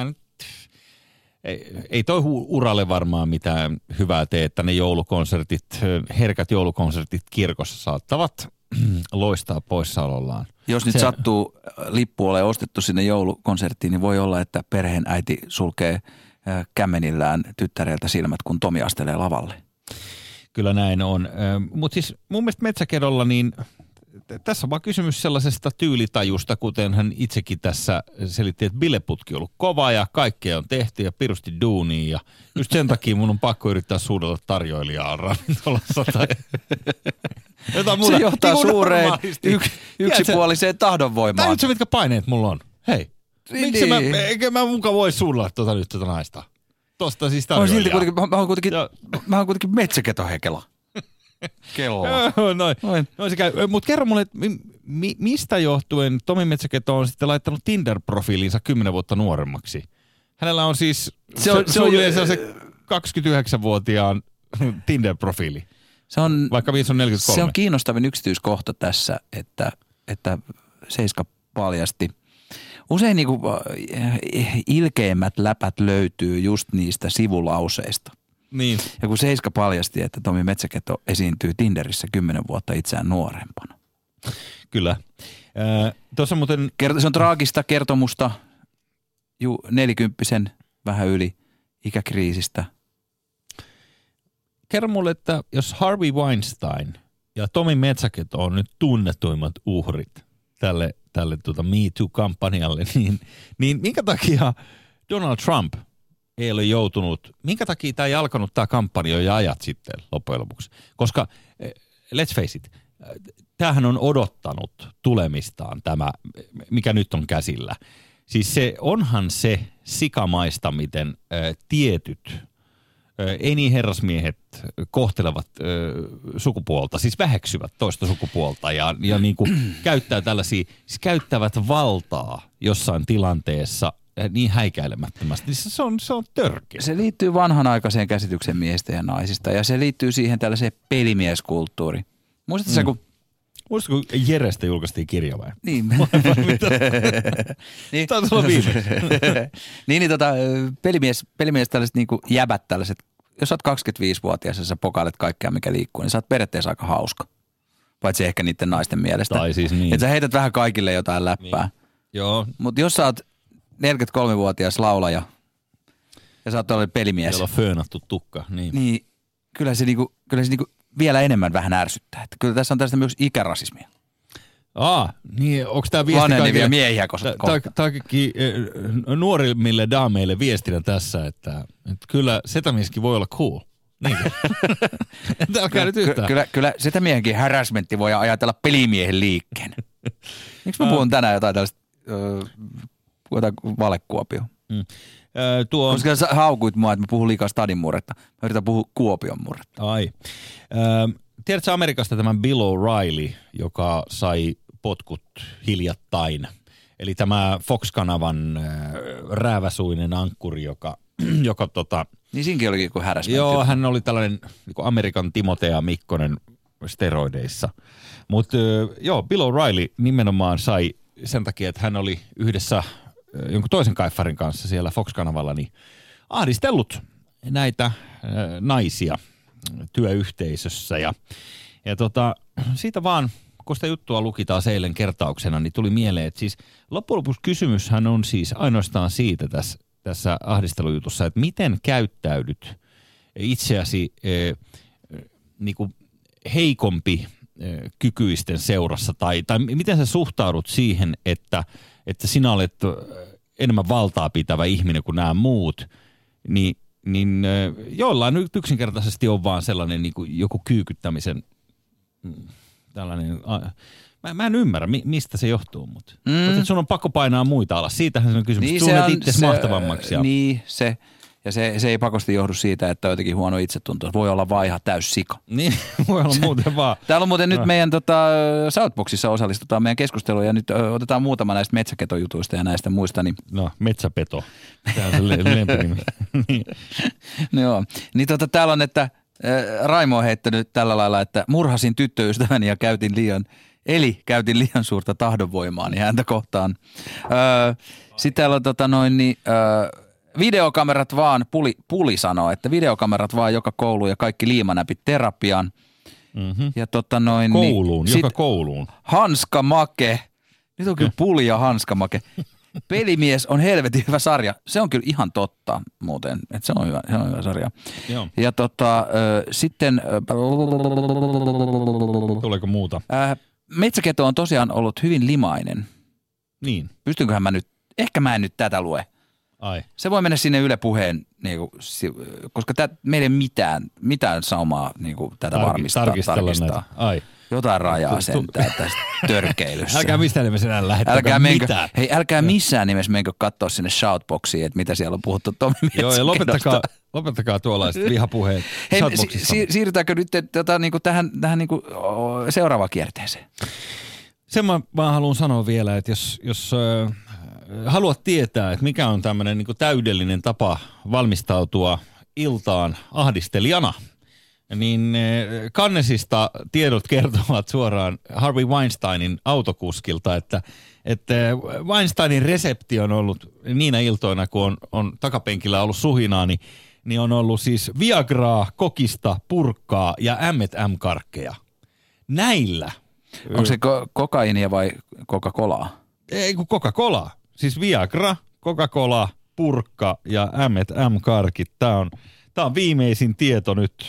ei toi uralle varmaan mitään hyvää tee, että ne joulukonsertit, herkät joulukonsertit kirkossa saattavat loistaa poissaolollaan. Jos nyt sattuu lippu ole ostettu sinne joulukonserttiin, niin voi olla, että perheen äiti sulkee kämmenillään tyttäreltä silmät, kun Tomi astelee lavalle. Kyllä näin on. Mutta siis mun mielestä Metsäkedolla niin tässä on vaan kysymys sellaisesta tyylitajusta, kuten hän itsekin tässä selitti, että bileputki on ollut kova ja kaikkea on tehty ja pirusti duunia. Ja just sen takia mun on pakko yrittää suudella tarjoilijaa ravintolassa tai jotain muuta. Se johtaa niin suureen yksipuoliseen tahdonvoimaan. Tiedätkö, mitkä paineet mulla on? Hei, miksi mä muka voi suudella tuota naista? Tosta siis tarjoilijaa. Mä oon kuitenkin metsäketohekela. Kello. Noin se käy. Mutta kerro mulle, mistä johtuen Tomi Metsäketo on sitten laittanut Tinder-profiiliinsa 10 vuotta nuoremmaksi? Hänellä on siis se 29-vuotiaan Tinder-profiili. Vaikka mies on 43. Se on kiinnostavin yksityiskohta tässä, että Seiska paljasti. Usein niinku ilkeimmät läpät löytyy just niistä sivulauseista. Niin. Ja kun Seiska paljasti, että Tomi Metsäketo esiintyy Tinderissä 10 vuotta itseään nuorempana. Kyllä. Tuossa muuten se on traagista kertomusta 40 vähän yli ikäkriisistä. Kerro mulle, että jos Harvey Weinstein ja Tomi Metsäketo on nyt tunnetuimmat uhrit tälle Me Too-kampanjalle, niin minkä takia Donald Trump ei ole joutunut, minkä takia tämä ei alkanut tämä kampanja jo ajat sitten loppujen lopuksi? Koska, let's face it, tämähän on odottanut tulemistaan tämä, mikä nyt on käsillä. Siis onhan se sikamaista, miten tietyt, ei niin herrasmiehet kohtelevat sukupuolta, siis väheksyvät toista sukupuolta ja niin kuin käyttää tällaisia, siis käyttävät valtaa jossain tilanteessa niin häikäilemättömästi. Se on törkeä. Se liittyy vanhanaikaiseen käsitykseen miehistä ja naisista ja se liittyy siihen tällaiseen pelimieskulttuuriin. Muistatko kun Jerestä julkaistiin kirja vai? Niin. Taisi olla viimeksi. Pelimies tällaiset niinku jäbät tällaiset. Jos sä oot 25-vuotias ja sä pokailet kaikkea mikä liikkuu, niin sä oot periaatteessa aika hauska. Paitsi ehkä niiden naisten mielestä. Tai siis niin. Että sä heität vähän kaikille jotain läppää. Niin. Joo. Mutta jos sä oot 43-vuotias laulaja ja sä oot tällainen pelimies. Jolla on föönattu tukka. Niin kyllä se niinku vielä enemmän vähän ärsyttää. Että kyllä tässä on tästä myös ikärasismia. Niin onko tämä viesti vanhenevia miehiä kaikki nuorimmille daameille viestinä tässä, että kyllä setämieskin voi olla cool. Niin. Älkää nyt yhtään. Kyllä setämiehenkin harassmentti voi ajatella pelimiehen liikkeen. Miksi mä puhun tänään jotain tällaista valekuopio? Koska sä haukuit mua, että mä puhun liikaa stadin murretta. Mä yritän puhua Kuopion murretta. Tiedätkö Amerikasta tämän Bill O'Reilly, joka sai potkut hiljattain? Eli tämä Fox-kanavan rääväsuinen ankkuri, joka niin siinkin olikin kuin harassment. Joo, hän oli tällainen niin Amerikan Timotea Mikkonen steroideissa. Mutta Bill O'Reilly nimenomaan sai sen takia, että hän oli yhdessä jonkun toisen kaiffarin kanssa siellä Fox-kanavalla niin ahdistellut näitä naisia työyhteisössä. Ja siitä vaan, kun sitä juttua luki taas eilen kertauksena, niin tuli mieleen, että siis loppujen lopuksi kysymyshän on siis ainoastaan siitä tässä ahdistelujutussa, että miten käyttäydyt itseäsi niin kuin heikompi kykyisten seurassa tai miten sä suhtaudut siihen, että sinä olet enemmän valtaa pitävä ihminen kuin nämä muut, niin joillain nyt yksinkertaisesti on vaan sellainen niin kuin joku kyykyttämisen tällainen. Mä en ymmärrä, mistä se johtuu, mutta sun on pakko painaa muita alas. Siitähän se on kysymys. Niin tunnet itsesi mahtavammaksi. Niin, se ei pakosti johdu siitä, että on jotenkin huono itsetunto. Voi olla vaan ihan täys sika. Niin, voi olla muuten vaan. Täällä on muuten nyt meidän Southboxissa osallistutaan meidän keskusteluun ja nyt otetaan muutama näistä metsäketojutuista ja näistä muista. Niin. No, metsäpeto. Tämä on se lempinimi. No joo. Niin täällä on, että Raimo on heittänyt tällä lailla, että murhasin tyttöystäväni ja käytin liian suurta tahdonvoimaa häntä kohtaan. Sitten täällä on videokamerat vaan, Puli sanoo, että videokamerat vaan joka kouluun ja kaikki liimanäpit terapiaan. Mm-hmm. Ja kouluun, joka kouluun. Hanskamake, nyt on kyllä Puli ja Hanskamake. Pelimies on helvetin hyvä sarja. Se on kyllä ihan totta muuten, että se on hyvä sarja. Joo. Ja sitten tuleeko muuta? Metsäketo on tosiaan ollut hyvin limainen. Niin. Pystynköhän mä nyt, ehkä mä en nyt tätä lue. Ai. Se voi mennä sinne Yle Puheen, niinku, koska meillä ei mitään saumaa niinku, tätä tarkistaa. Ai. Jotain rajaa sentään tästä törkeilyssä. Älkää missään nimessä enää lähettäkää mitään. Hei, älkää missään nimessä menkö katsoa sinne shoutboxiin, että mitä siellä on puhuttu Tomi Metsäkedosta. Joo, ja lopettakaa tuollaiset vihapuheet shoutboxissa. Siirrytäänkö nyt niinku, tähän niinku, seuraavaan kierteeseen? Sen mä haluan sanoa vielä, että jos haluat tietää, että mikä on tämmöinen niin kuin täydellinen tapa valmistautua iltaan ahdistelijana, niin Cannesista tiedot kertovat suoraan Harvey Weinsteinin autokuskilta, että Weinsteinin resepti on ollut niinä iltoina, kun on takapenkillä ollut suhinaa, niin on ollut siis Viagraa, kokista, purkkaa ja M&M-karkkeja. Näillä. Onko se kokaiinia vai Coca-Colaa? Ei kun Coca-Colaa. Siis Viagra, Coca-Cola, purkka ja M&M-karkit. Tämä on viimeisin tieto nyt,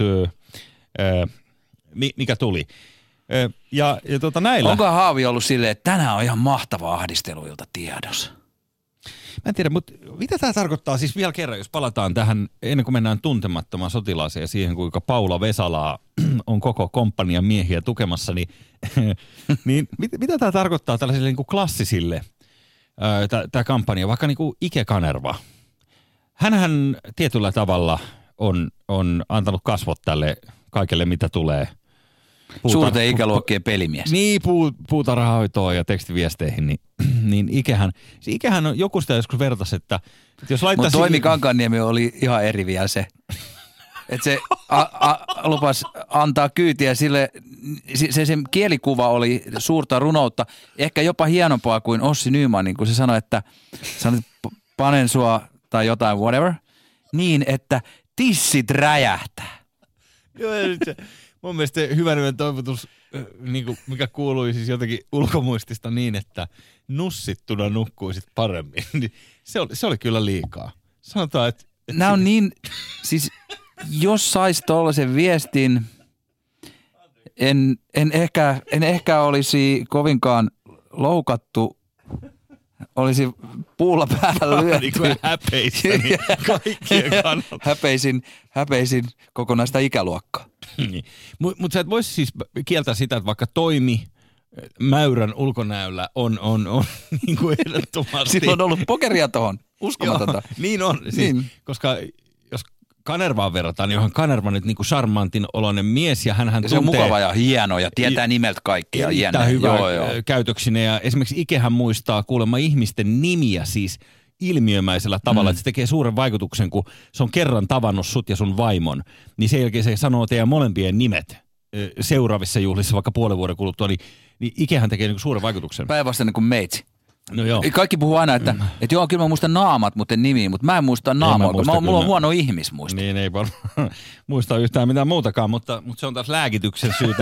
mikä tuli. Ja näillä. Onko Haavi ollut silleen, että tänään on ihan mahtava ahdisteluilta tiedos? Mä en tiedä, mutta mitä tämä tarkoittaa siis vielä kerran, jos palataan tähän, ennen kuin mennään tuntemattomaan sotilaaseen ja siihen, kuinka Paula Vesalaa on koko komppanian miehiä tukemassa, niin mitä tämä tarkoittaa tällaisille niin kuin klassisille tämä kampanja, vaikka niin kuin Ike Kanerva. Hänhän tietyllä tavalla on antanut kasvot tälle kaikelle, mitä tulee. Suurten ikäluokkien pelimies. Niin, puutarhahoitoon ja tekstiviesteihin, niin Ikehän on joku sitä joskus vertaisi, että jos laittaa... Mutta Toimi Kankaanniemi oli ihan eri vielä se. Että se lupas antaa kyytiä sille, se kielikuva oli suurta runoutta, ehkä jopa hienompaa kuin Ossi Nyman, niin kun se sanoi, että panen sua tai jotain whatever, niin että tissit räjähtää. Joo, mun mielestä hyvänen toivotus, niin mikä kuului siis jotenkin ulkomuistista niin, että nussittuna nukkuisit paremmin, niin se oli kyllä liikaa. Sanotaan, että... Nämä on niin, siis jos sais tollaisen viestin, en ehkä olisi kovinkaan loukattu, olisi puulla päällä lyöty. Niin kuin häpeissäni kaikkien kannalta. Häpeisin kokonaista ikäluokkaa. Niin. Mutta sä et voisi siis kieltää sitä, että vaikka toimi mäyrän ulkonäöllä on niin kuin ehdottomasti. Sillä on ollut pokeria tohon. Uskomatonta. Joo, niin on. Siis, niin. Koska jos Kanervaan verrataan, niin onhan Kanerva nyt niin kuin charmantin oloinen mies ja hänhän tuntee. Se on mukava ja hieno ja tietää nimeltä kaikkia. Erittäin hyvä käytöksinen ja esimerkiksi Ikehän muistaa kuulemma ihmisten nimiä siis ilmiömäisellä tavalla, että se tekee suuren vaikutuksen, kun se on kerran tavannut sut ja sun vaimon, niin sen jälkeen se sanoo teidän molempien nimet seuraavissa juhlissa vaikka puolen vuoden kuluttua, niin Ikehän tekee niin suuren vaikutuksen. Päinvastainen kuin meitsi. No joo. Kaikki puhuu aina, että joo, kyllä mä muistan naamat, mutta en nimiä, mutta mä en muista naamaa, mulla on huono ihmismuisti. Niin, ei varmaan muista yhtään mitään muutakaan, mutta se on taas lääkityksen syytä.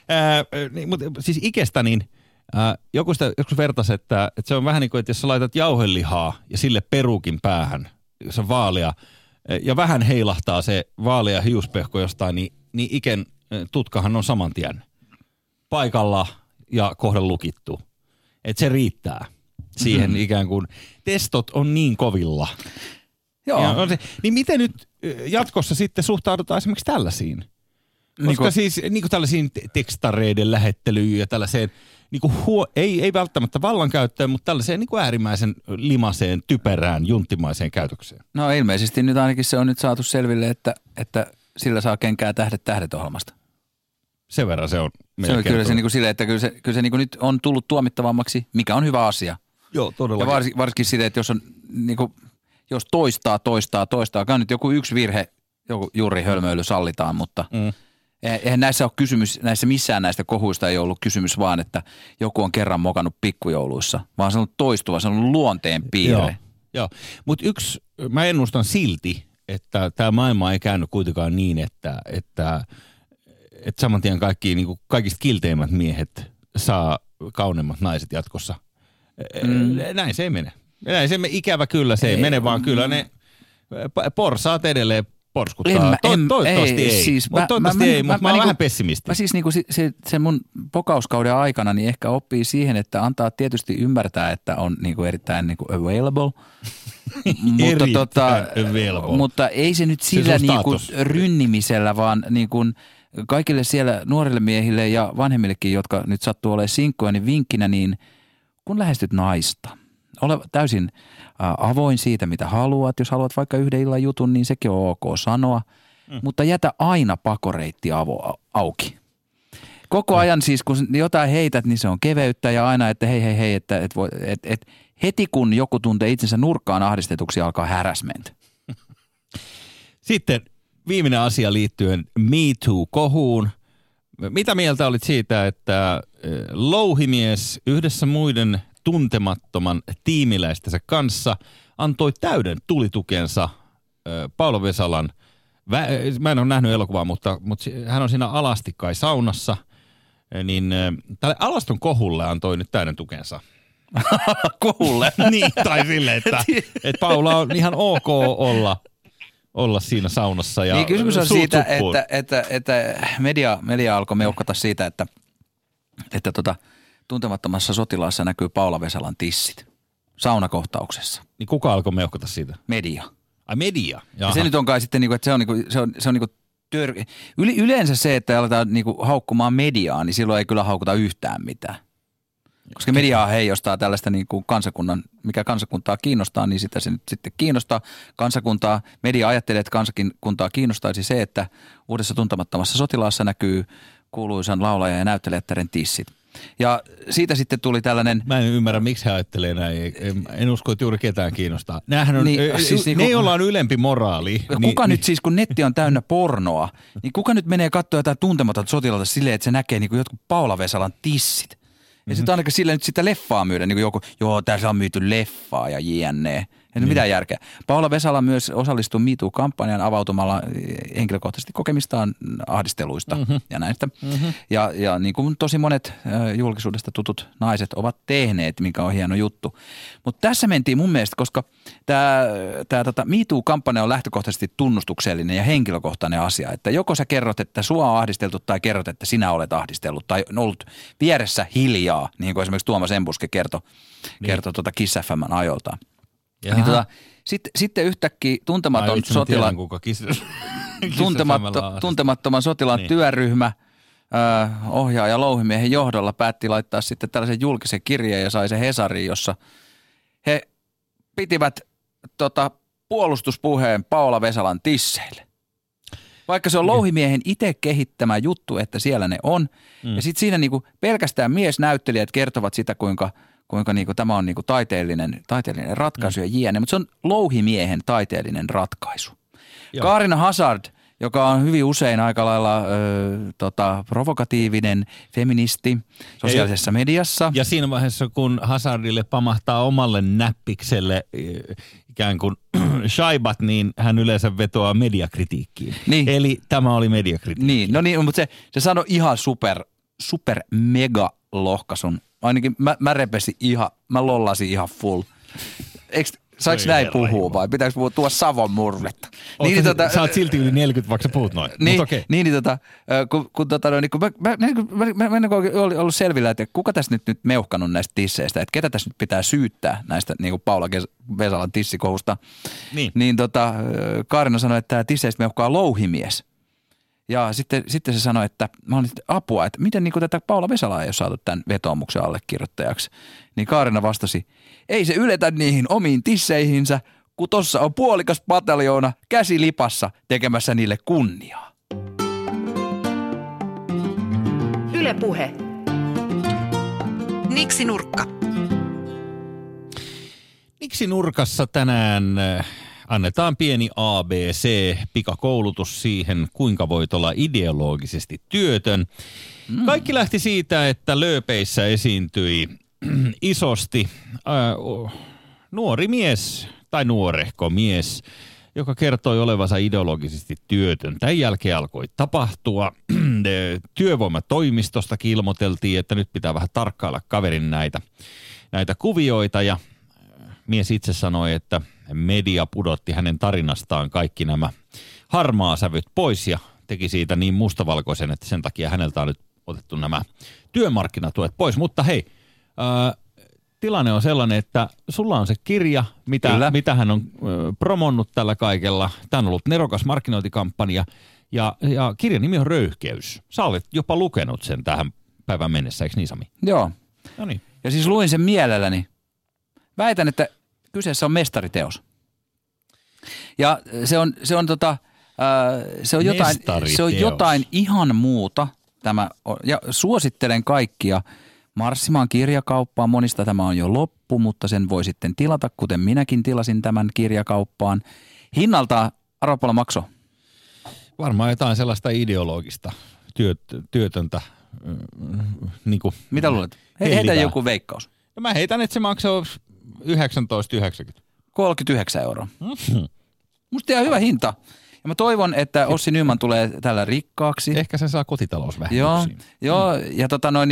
Mutta siis Ikestä niin joskus vertaisi, että se on vähän niin kuin, että jos sä laitat jauhelihaa ja sille perukin päähän, se on vaalea, ja vähän heilahtaa se vaalea hiuspehko jostain, niin Iken tutkahan on saman tien paikalla ja kohden lukittu. Että se riittää siihen ikään kuin. Testot on niin kovilla. Joo. Niin miten nyt jatkossa sitten suhtaudutaan esimerkiksi tällaisiin? Koska siis niin kuin tällaisiin tekstareiden lähettelyyn ja tällaiseen, niin kuin ei välttämättä vallankäyttöön, mutta tällaiseen niin kuin äärimmäisen limaseen, typerään, junttimaiseen käytökseen. No ilmeisesti nyt ainakin se on nyt saatu selville, että sillä saa kenkää tähdet ohjelmasta. Sen verran se on. Se on kyllä se niin kuin silleen, että kyllä se niin kuin nyt on tullut tuomittavammaksi, mikä on hyvä asia. Joo, todellakin. Ja varsinkin silleen, että jos on niin kuin, jos toistaa, kai nyt joku yksi virhe, joku juuri hölmöily sallitaan, mutta eihän näissä ole kysymys, missään näistä kohuista ei ollut kysymys vaan, että joku on kerran mokannut pikkujouluissa, vaan se on toistuva, se on luonteen piirre. Joo. Mutta mä ennustan silti, että tämä maailma ei käynyt kuitenkaan niin, että saman tien kaikista kilteimmät miehet saa kauneimmat naiset jatkossa. Näin se ei mene. Ikävä kyllä se ei mene, vaan kyllä ne porsaat edelleen porskuttaa. Toivottavasti ei. Siis mutta mä oon vähän pessimisti. Mä siis niinku se mun pokauskauden aikana niin ehkä oppii siihen, että antaa tietysti ymmärtää, että on niinku erittäin niinku available. Mutta ei se nyt sillä niinku rynnimisellä, vaan niinku kaikille siellä nuorille miehille ja vanhemmillekin, jotka nyt sattuu olemaan sinkkuja, niin vinkkinä niin kun lähestyt naista, ole täysin avoin siitä, mitä haluat. Jos haluat vaikka yhden illan jutun, niin sekin on ok sanoa, mutta jätä aina pakoreitti auki. Koko ajan siis, kun jotain heität, niin se on keveyttä ja aina, että hei, että heti kun joku tuntee itsensä nurkkaan ahdistetuksi, alkaa harassment. Sitten viimeinen asia liittyen Me Too-kohuun. Mitä mieltä olit siitä, että louhimies yhdessä muiden tuntemattoman tiimiläistensä kanssa antoi täyden tulitukensa Paula Vesalan, mä en ole nähnyt elokuvaa, mutta hän on siinä Alastikkai-saunassa, niin tälle Alaston kohulle antoi nyt täyden tukensa. Kohulle? Niin, tai silleen, että Paula on ihan ok olla siinä saunassa ja niin kysymys on siitä, että media alkoi meuhkata siitä, että tuntemattomassa sotilaassa näkyy Paula Vesalan tissit saunakohtauksessa. Niin kuka alkoi meuhkata siitä? Media. Ai media? Ja se nyt on kai sitten, että se on yleensä se, että aletaan haukkumaan mediaa, niin silloin ei kyllä haukuta yhtään mitään. Koska mediaa heijastaa tällaista mikä kansakuntaa kiinnostaa, niin sitä se nyt sitten kiinnostaa. Media ajattelee, että kansakuntaa kiinnostaisi se, että uudessa tuntemattomassa sotilaassa näkyy kuuluisan laulajan ja näyttelijättären tissit. Ja siitä sitten tuli tällainen. Mä en ymmärrä, miksi he ajattelee näin. En usko, että juuri ketään kiinnostaa. Nämähän on, ne joilla on ylempi moraali. Kuka nyt siis, kun netti on täynnä pornoa, niin kuka nyt menee katsoa jotain tuntematonta sotilaalta silleen, että se näkee jotkut Paula Vesalan tissit? Ja sitten ainakaan sillä nyt sitä leffaa myydä, niin kuin joku, tässä on myyty leffaa ja jne. Ei niin. Mitään järkeä. Paula Vesala myös osallistui Me Too-kampanjan avautumalla henkilökohtaisesti kokemistaan ahdisteluista ja näistä. Ja niin kuin tosi monet julkisuudesta tutut naiset ovat tehneet, mikä on hieno juttu. Mutta tässä mentiin mun mielestä, koska tämä Me Too-kampanja on lähtökohtaisesti tunnustuksellinen ja henkilökohtainen asia. Että joko sä kerrot, että sua on ahdistellut tai kerrot, että sinä olet ahdistellut tai on ollut vieressä hiljaa, niin kuin esimerkiksi Tuomas Embuske kertoi Kiss FM:n ajoltaan. Niin sitten yhtäkkiä tuntemattoman sotilaan työryhmä ohjaaja Louhimiehen johdolla päätti laittaa sitten tällaisen julkisen kirjeen ja sai se Hesariin, jossa he pitivät puolustuspuheen Paula Vesalan tisseille. Vaikka se on Louhimiehen itse kehittämä juttu, että siellä ne on. Ja sitten siinä niinku pelkästään miesnäyttelijät kertovat sitä, kuinka niinku tämä on niinku taiteellinen ratkaisu ja jne. Mutta se on Louhimiehen taiteellinen ratkaisu. Joo. Kaarina Hazard, joka on hyvin usein aika lailla provokatiivinen feministi sosiaalisessa mediassa. Ja siinä vaiheessa, kun Hazardille pamahtaa omalle näppikselle ikään kuin shaibat, niin hän yleensä vetoaa mediakritiikkiin. Niin. Eli tämä oli mediakritiikki. Niin, no niin, mutta se sanoi ihan super mega lohkaisun. Ainakin mä repesin mä lollasin ihan full. Saiko näin puhua vai pitääkö puhua tuoda Savon murretta? Sä oot silti yli 40, vaikka sä puhut noin. Niin, okay. Mä oli ollut selvillä, että kuka tässä nyt meuhkanut näistä tisseistä, että ketä tässä nyt pitää syyttää näistä niin kuin Paula Vesalan tissikohusta. Niin Kaarina sanoi, että tämä tisseistä meuhkaa Louhimies. Ja sitten se sanoi, että mä olin apua, että miten niin tätä Paula Vesalaa ei ole saatu tämän vetoomuksen allekirjoittajaksi. Niin Kaarina vastasi, ei se yletä niihin omiin tisseihinsä, kun tossa on puolikas pataljoona käsi lipassa tekemässä niille kunniaa. Yle Puhe. Niksi nurkka. Niksi nurkassa tänään annetaan pieni ABC-pikakoulutus siihen, kuinka voit olla ideologisesti työtön. Kaikki lähti siitä, että lööpeissä esiintyi isosti nuori mies tai nuorehko mies, joka kertoi olevansa ideologisesti työtön. Tämän jälkeen alkoi tapahtua. Työvoimatoimistostakin ilmoiteltiin, että nyt pitää vähän tarkkailla kaverin näitä kuvioita ja mies itse sanoi, että media pudotti hänen tarinastaan kaikki nämä harmaasävyt pois ja teki siitä niin mustavalkoisen, että sen takia häneltä on nyt otettu nämä työmarkkinatuet pois. Mutta hei, tilanne on sellainen, että sulla on se kirja, mitä hän on promonnut tällä kaikella. Tämä on ollut nerokas markkinointikampanja ja kirjan nimi on Röyhkeys. Sä olet jopa lukenut sen tähän päivän mennessä, eikö niin, Sami? Joo. No niin. Ja siis luin sen mielelläni. Väitän, että kyseessä on mestariteos. Ja se on jotain ihan muuta. Ja suosittelen kaikkia marssimaan kirjakauppaan. Monista tämä on jo loppu, mutta sen voi sitten tilata, kuten minäkin tilasin tämän kirjakauppaan. Hinnalta arvapala makso. Varmaan jotain sellaista ideologista työtöntä. Niin kuin mitä luulet? Heitä joku veikkaus. No mä heitän, että se maksaa 19,90. 39 €. Musta ihan hyvä hinta. Ja mä toivon, että Ossi Nyman tulee tällä rikkaaksi. Ehkä se saa kotitalousvähennyksiä. Joo, ja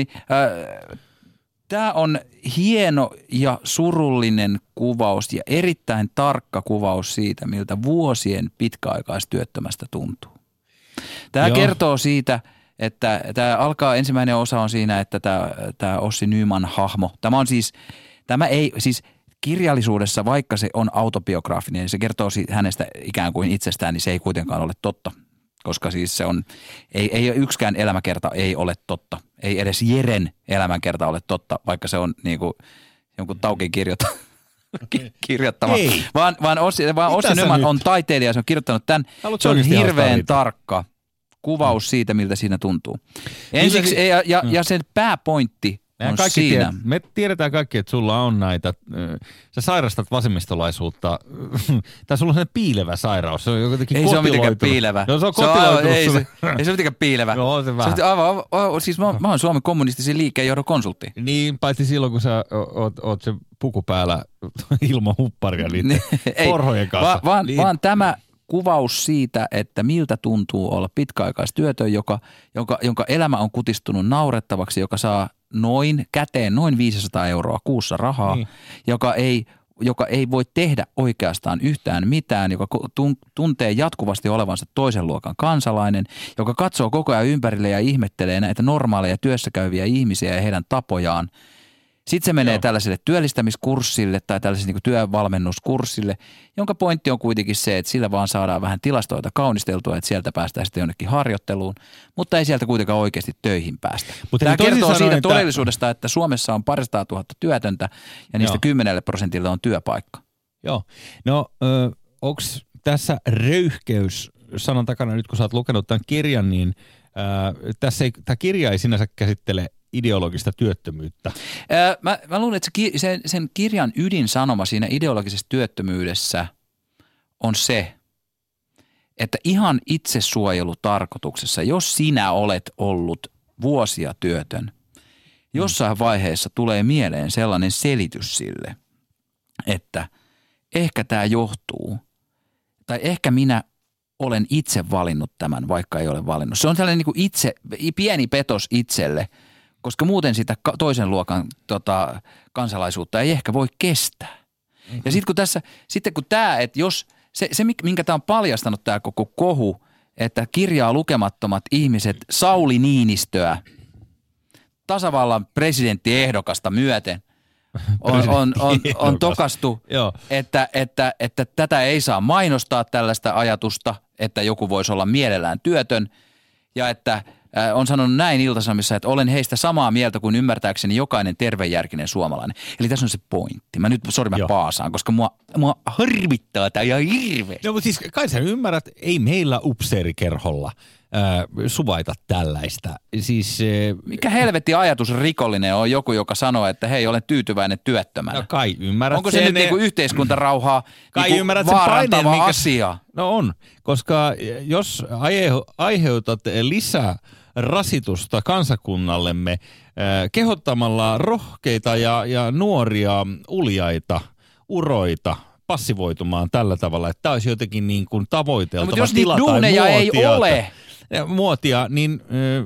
tää on hieno ja surullinen kuvaus ja erittäin tarkka kuvaus siitä, miltä vuosien pitkäaikaistyöttömästä tuntuu. Tämä kertoo siitä, että tämä alkaa, ensimmäinen osa on siinä, että tämä Ossi Nyman hahmo, tämä ei kirjallisuudessa, vaikka se on autobiograafinen ja se kertoo hänestä ikään kuin itsestään, niin se ei kuitenkaan ole totta. Koska siis se on, ei yksikään elämäkerta ei ole totta. Ei edes Jeren elämänkerta ole totta, vaikka se on niin kuin jonkun Taukin kirjoittama. Vaan Ossi Nyman on taiteilija, se on kirjoittanut tämän. Se on hirveän tarkka kuvaus siitä, miltä siinä tuntuu. Ensiksi, ja sen pääpointti on siinä. Me tiedetään kaikki, että sulla on näitä, sä sairastat vasemmistolaisuutta, tai sulla on sellainen piilevä sairaus. Se on jotenkin ei se ole mitenkään piilevä. No, se on kotiloitunut ei se ole mitenkään piilevä. No, se vähän. Siis mä oon Suomen kommunistisen liikkeen johdon konsultti. Niin, paitsi silloin, kun sä oot se puku päällä ilman hupparia niiden porhojen kanssa. Vaan tämä kuvaus siitä, että miltä tuntuu olla pitkäaikaistyötön, jonka elämä on kutistunut naurettavaksi, joka saa käteen noin 500 euroa kuussa rahaa, niin. joka ei voi tehdä oikeastaan yhtään mitään, joka tuntee jatkuvasti olevansa toisen luokan kansalainen, joka katsoo koko ajan ympärille ja ihmettelee näitä normaaleja työssäkäyviä ihmisiä ja heidän tapojaan. Sitten se menee tällaiselle työllistämiskurssille tai tällaiselle niin kuin työvalmennuskurssille, jonka pointti on kuitenkin se, että sillä vaan saadaan vähän tilastoita kaunisteltua, että sieltä päästään sitten jonnekin harjoitteluun, mutta ei sieltä kuitenkaan oikeasti töihin päästä. Tämä kertoo siitä todellisuudesta, että Suomessa on 200 000 työtöntä ja niistä 10% on työpaikka. Joo. No onko tässä röyhkeys sanan takana nyt, kun sä oot lukenut tämän kirjan, niin tämä kirja ei sinänsä käsittele ideologista työttömyyttä. Mä luulen, että sen kirjan ydinsanoma siinä ideologisessa työttömyydessä on se, että ihan itsesuojelutarkoituksessa, jos sinä olet ollut vuosia työtön, jossain vaiheessa tulee mieleen sellainen selitys sille, että ehkä tämä johtuu, tai ehkä minä olen itse valinnut tämän, vaikka ei ole valinnut. Se on tällainen niin kuin pieni petos itselle, koska muuten sitä toisen luokan kansalaisuutta ei ehkä voi kestää. Mm-hmm. Ja sitten kun tämä, että jos se minkä tämä on paljastanut tämä koko kohu, että kirjaa lukemattomat ihmiset Sauli Niinistöä tasavallan presidenttiehdokasta myöten on tokastu, että tätä ei saa mainostaa tällaista ajatusta, että joku voisi olla mielellään työtön ja että on sanonut näin Ilta-Sanomissa, että olen heistä samaa mieltä kuin ymmärtääkseni jokainen tervejärkinen suomalainen. Eli tässä on se pointti. Mä paasaan, koska mua harvittaa tämä ihan hirveästi. No mutta siis kai sä ymmärrät, ei meillä upseerikerholla suvaita tällaista. Siis, mikä helvetti ajatus rikollinen on joku, joka sanoo, että hei, olen tyytyväinen työttömänä. No kai ymmärrät. Onko se nyt niinku yhteiskuntarauhaa niinku vaarantava asia? No on, koska jos aiheutat lisää rasitusta kansakunnallemme kehottamalla rohkeita ja nuoria uljaita, uroita passivoitumaan tällä tavalla, että tämä olisi jotenkin niin kuin tavoiteltava jos tila tai duuneja ei ole. Muotia, niin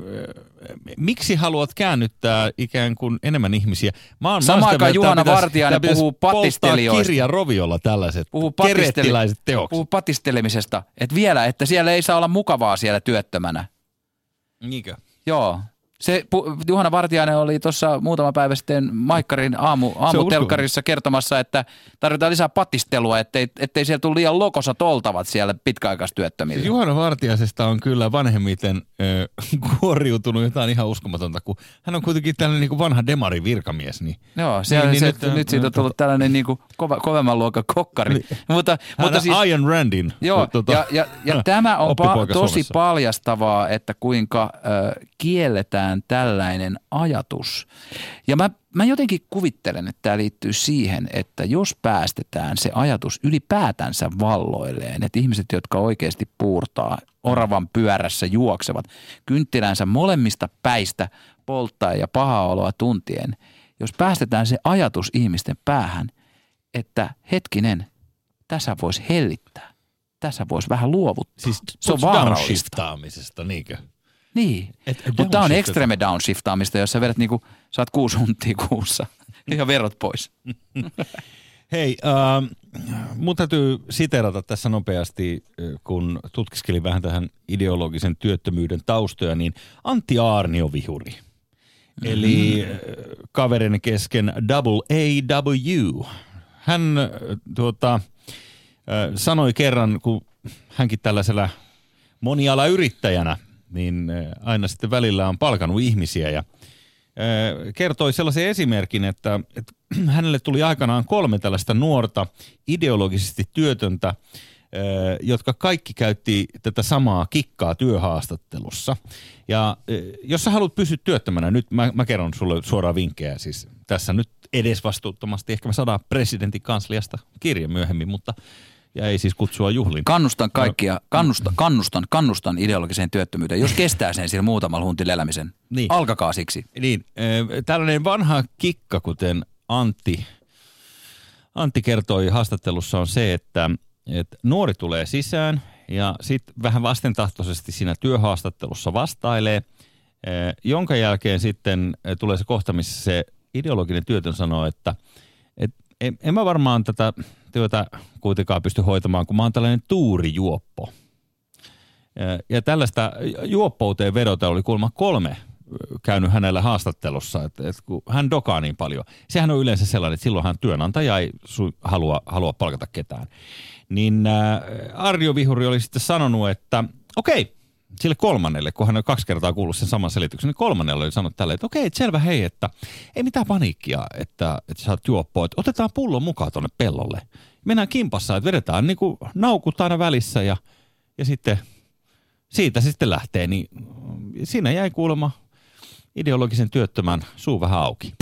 miksi haluat käännyttää ikään kuin enemmän ihmisiä? Samaan aikaan Juhana Vartiainen puhuu patistelijoista. Kirja roviolla tällaiset kerettiläiset teokset. Puhuu patistelemisesta, että vielä, että siellä ei saa olla mukavaa siellä työttömänä. Niinkö? Joo. Juhana Vartiainen oli tuossa muutama päivä sitten Maikkarin aamutelkkarissa kertomassa, että tarvitaan lisää patistelua, ettei siellä tule liian lokosat oltavat siellä pitkäaikaistyöttömillä. Juhana Vartiaisesta on kyllä vanhemmiten kuoriutunut jotain ihan uskomatonta, kun hän on kuitenkin tällainen niin kuin vanha demari virkamies. Niin, joo, nyt siitä on tullut tällainen niin kuin kovemman luokan kokkari. Niin. Mutta siis, Ayn Randin. Joo, ja tämä on tosi paljastavaa, että kuinka kielletään tällainen ajatus. Ja mä jotenkin kuvittelen, että tämä liittyy siihen, että jos päästetään se ajatus ylipäätänsä valloilleen, että ihmiset, jotka oikeasti puurtaa, oravan pyörässä juoksevat, kynttilänsä molemmista päistä polttaa ja pahaa oloa tuntien, jos päästetään se ajatus ihmisten päähän, että hetkinen, tässä voisi hellittää, tässä voisi vähän luovuttaa. Siis se on vaarallista. Downshiftaamisesta, niinkö? Niin, mutta tämä on extreme downshiftaamista, jos sä vedät niinku, saat 6 huntia kuussa, ihan verot pois. Hei, mun täytyy siteerata tässä nopeasti, kun tutkiskelin vähän tähän ideologisen työttömyyden taustoja, niin Antti Aarnio-vihuri. Eli kaverin kesken AAW. Hän sanoi kerran, kun hänkin tällaisella monialayrittäjänä, niin aina sitten välillä on palkannut ihmisiä ja kertoi sellaisen esimerkin, että hänelle tuli aikanaan 3 tällaista nuorta ideologisesti työtöntä jotka kaikki käytti tätä samaa kikkaa työhaastattelussa. Ja jos sä haluat pysyä työttömänä, nyt mä kerron sulle suoraan vinkkejä, siis tässä nyt edesvastuuttomasti, ehkä me saadaan presidentin kansliasta kirje myöhemmin, mutta ja ei siis kutsua juhlin. Kannustan kaikkia, kannustan ideologiseen työttömyyteen, jos kestää sen sillä muutamalla huntilla elämisen. Niin. Alkakaa siksi. Niin, tällainen vanha kikka, kuten Antti kertoi haastattelussa, on se, että nuori tulee sisään ja sitten vähän vastentahtoisesti siinä työhaastattelussa vastailee, jonka jälkeen sitten tulee se kohta, missä se ideologinen työtön sanoo, että en mä varmaan tätä työtä kuitenkaan pysty hoitamaan, kun mä oon tällainen tuurijuoppo. Ja tällaista juoppouteen vedota oli kuulemma 3 käynyt hänellä haastattelussa, että kun hän dokaa niin paljon. Sehän on yleensä sellainen, että silloinhan työnantaja ei halua palkata ketään. Niin Arjo Vihuri oli sitten sanonut, että okei, sille 3, kun hän on 2 kertaa kuullut sen saman selityksen, niin 3 oli sanonut tälle, että okei, selvä hei, että ei mitään paniikkia, että sä oot juoppo, että otetaan pullon mukaan tuonne pellolle. Mennään kimpassa, että vedetään niin kuin naukut aina välissä ja sitten siitä sitten lähtee, niin siinä jäi kuulemma ideologisen työttömän suu vähän auki.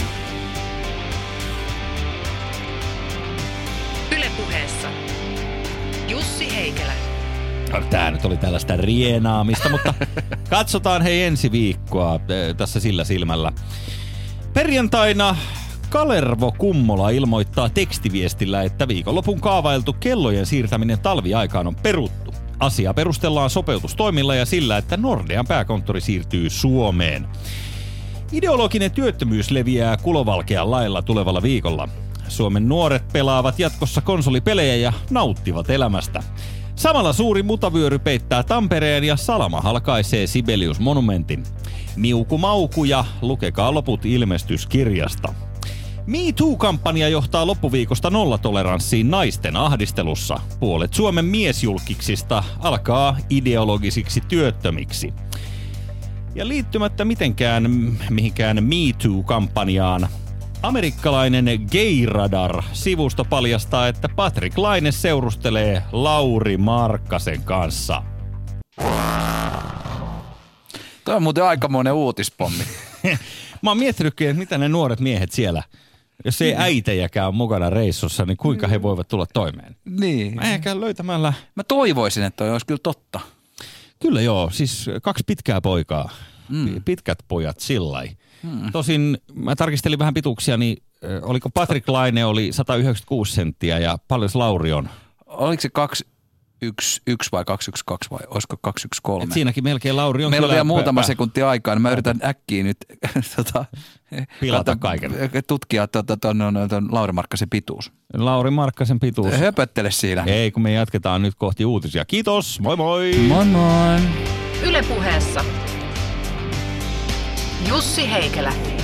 Yle Puheessa Jussi Heikelä. Tämä nyt oli tällaista rienaamista, mutta katsotaan hei ensi viikkoa tässä sillä silmällä. Perjantaina Kalervo Kummola ilmoittaa tekstiviestillä, että viikonlopun kaavailtu kellojen siirtäminen talviaikaan on peruttu. Asiaa perustellaan sopeutustoimilla ja sillä, että Nordean pääkonttori siirtyy Suomeen. Ideologinen työttömyys leviää kulovalkean lailla tulevalla viikolla. Suomen nuoret pelaavat jatkossa konsolipelejä ja nauttivat elämästä. Samalla suuri mutavyöry peittää Tampereen ja salama halkaisee Sibelius-monumentin. Miuku mauku ja lukekaa loput ilmestyskirjasta. Me Too-kampanja johtaa loppuviikosta nollatoleranssiin naisten ahdistelussa. Puolet Suomen miesjulkiksista alkaa ideologisiksi työttömiksi. Ja liittymättä mitenkään mihinkään Me Too-kampanjaan, amerikkalainen Gay Radar-sivusto paljastaa, että Patrick Laine seurustelee Lauri Markkasen kanssa. Toi on muuten aikamoinen uutispommi. Mä oon miettinytkin, että mitä ne nuoret miehet siellä, jos ei äitejäkään ole mukana reissussa, niin kuinka he voivat tulla toimeen? Niin. Mä ehkä löytämällä. Mä toivoisin, että toi olisi kyllä totta. Kyllä joo, siis 2 pitkää poikaa. Pitkät pojat sillai. Tosin mä tarkistelin vähän pituuksia, niin oliko Patrick Laine oli 196 senttiä ja paljon Lauri on? Oliko se 211 vai 212 vai olisiko 213? Et siinäkin melkein Lauri on. Meillä on vielä muutama sekunti aikaa, niin mä yritän äkkiä nyt pilata kaiken. Tutkia ton Lauri Markkasen pituus. Lauri Markkasen pituus. Höpöttele siinä. Ei, kun me jatketaan nyt kohti uutisia. Kiitos, moi moi! Moi moi! Yle Puheessa Jussi Heikelä.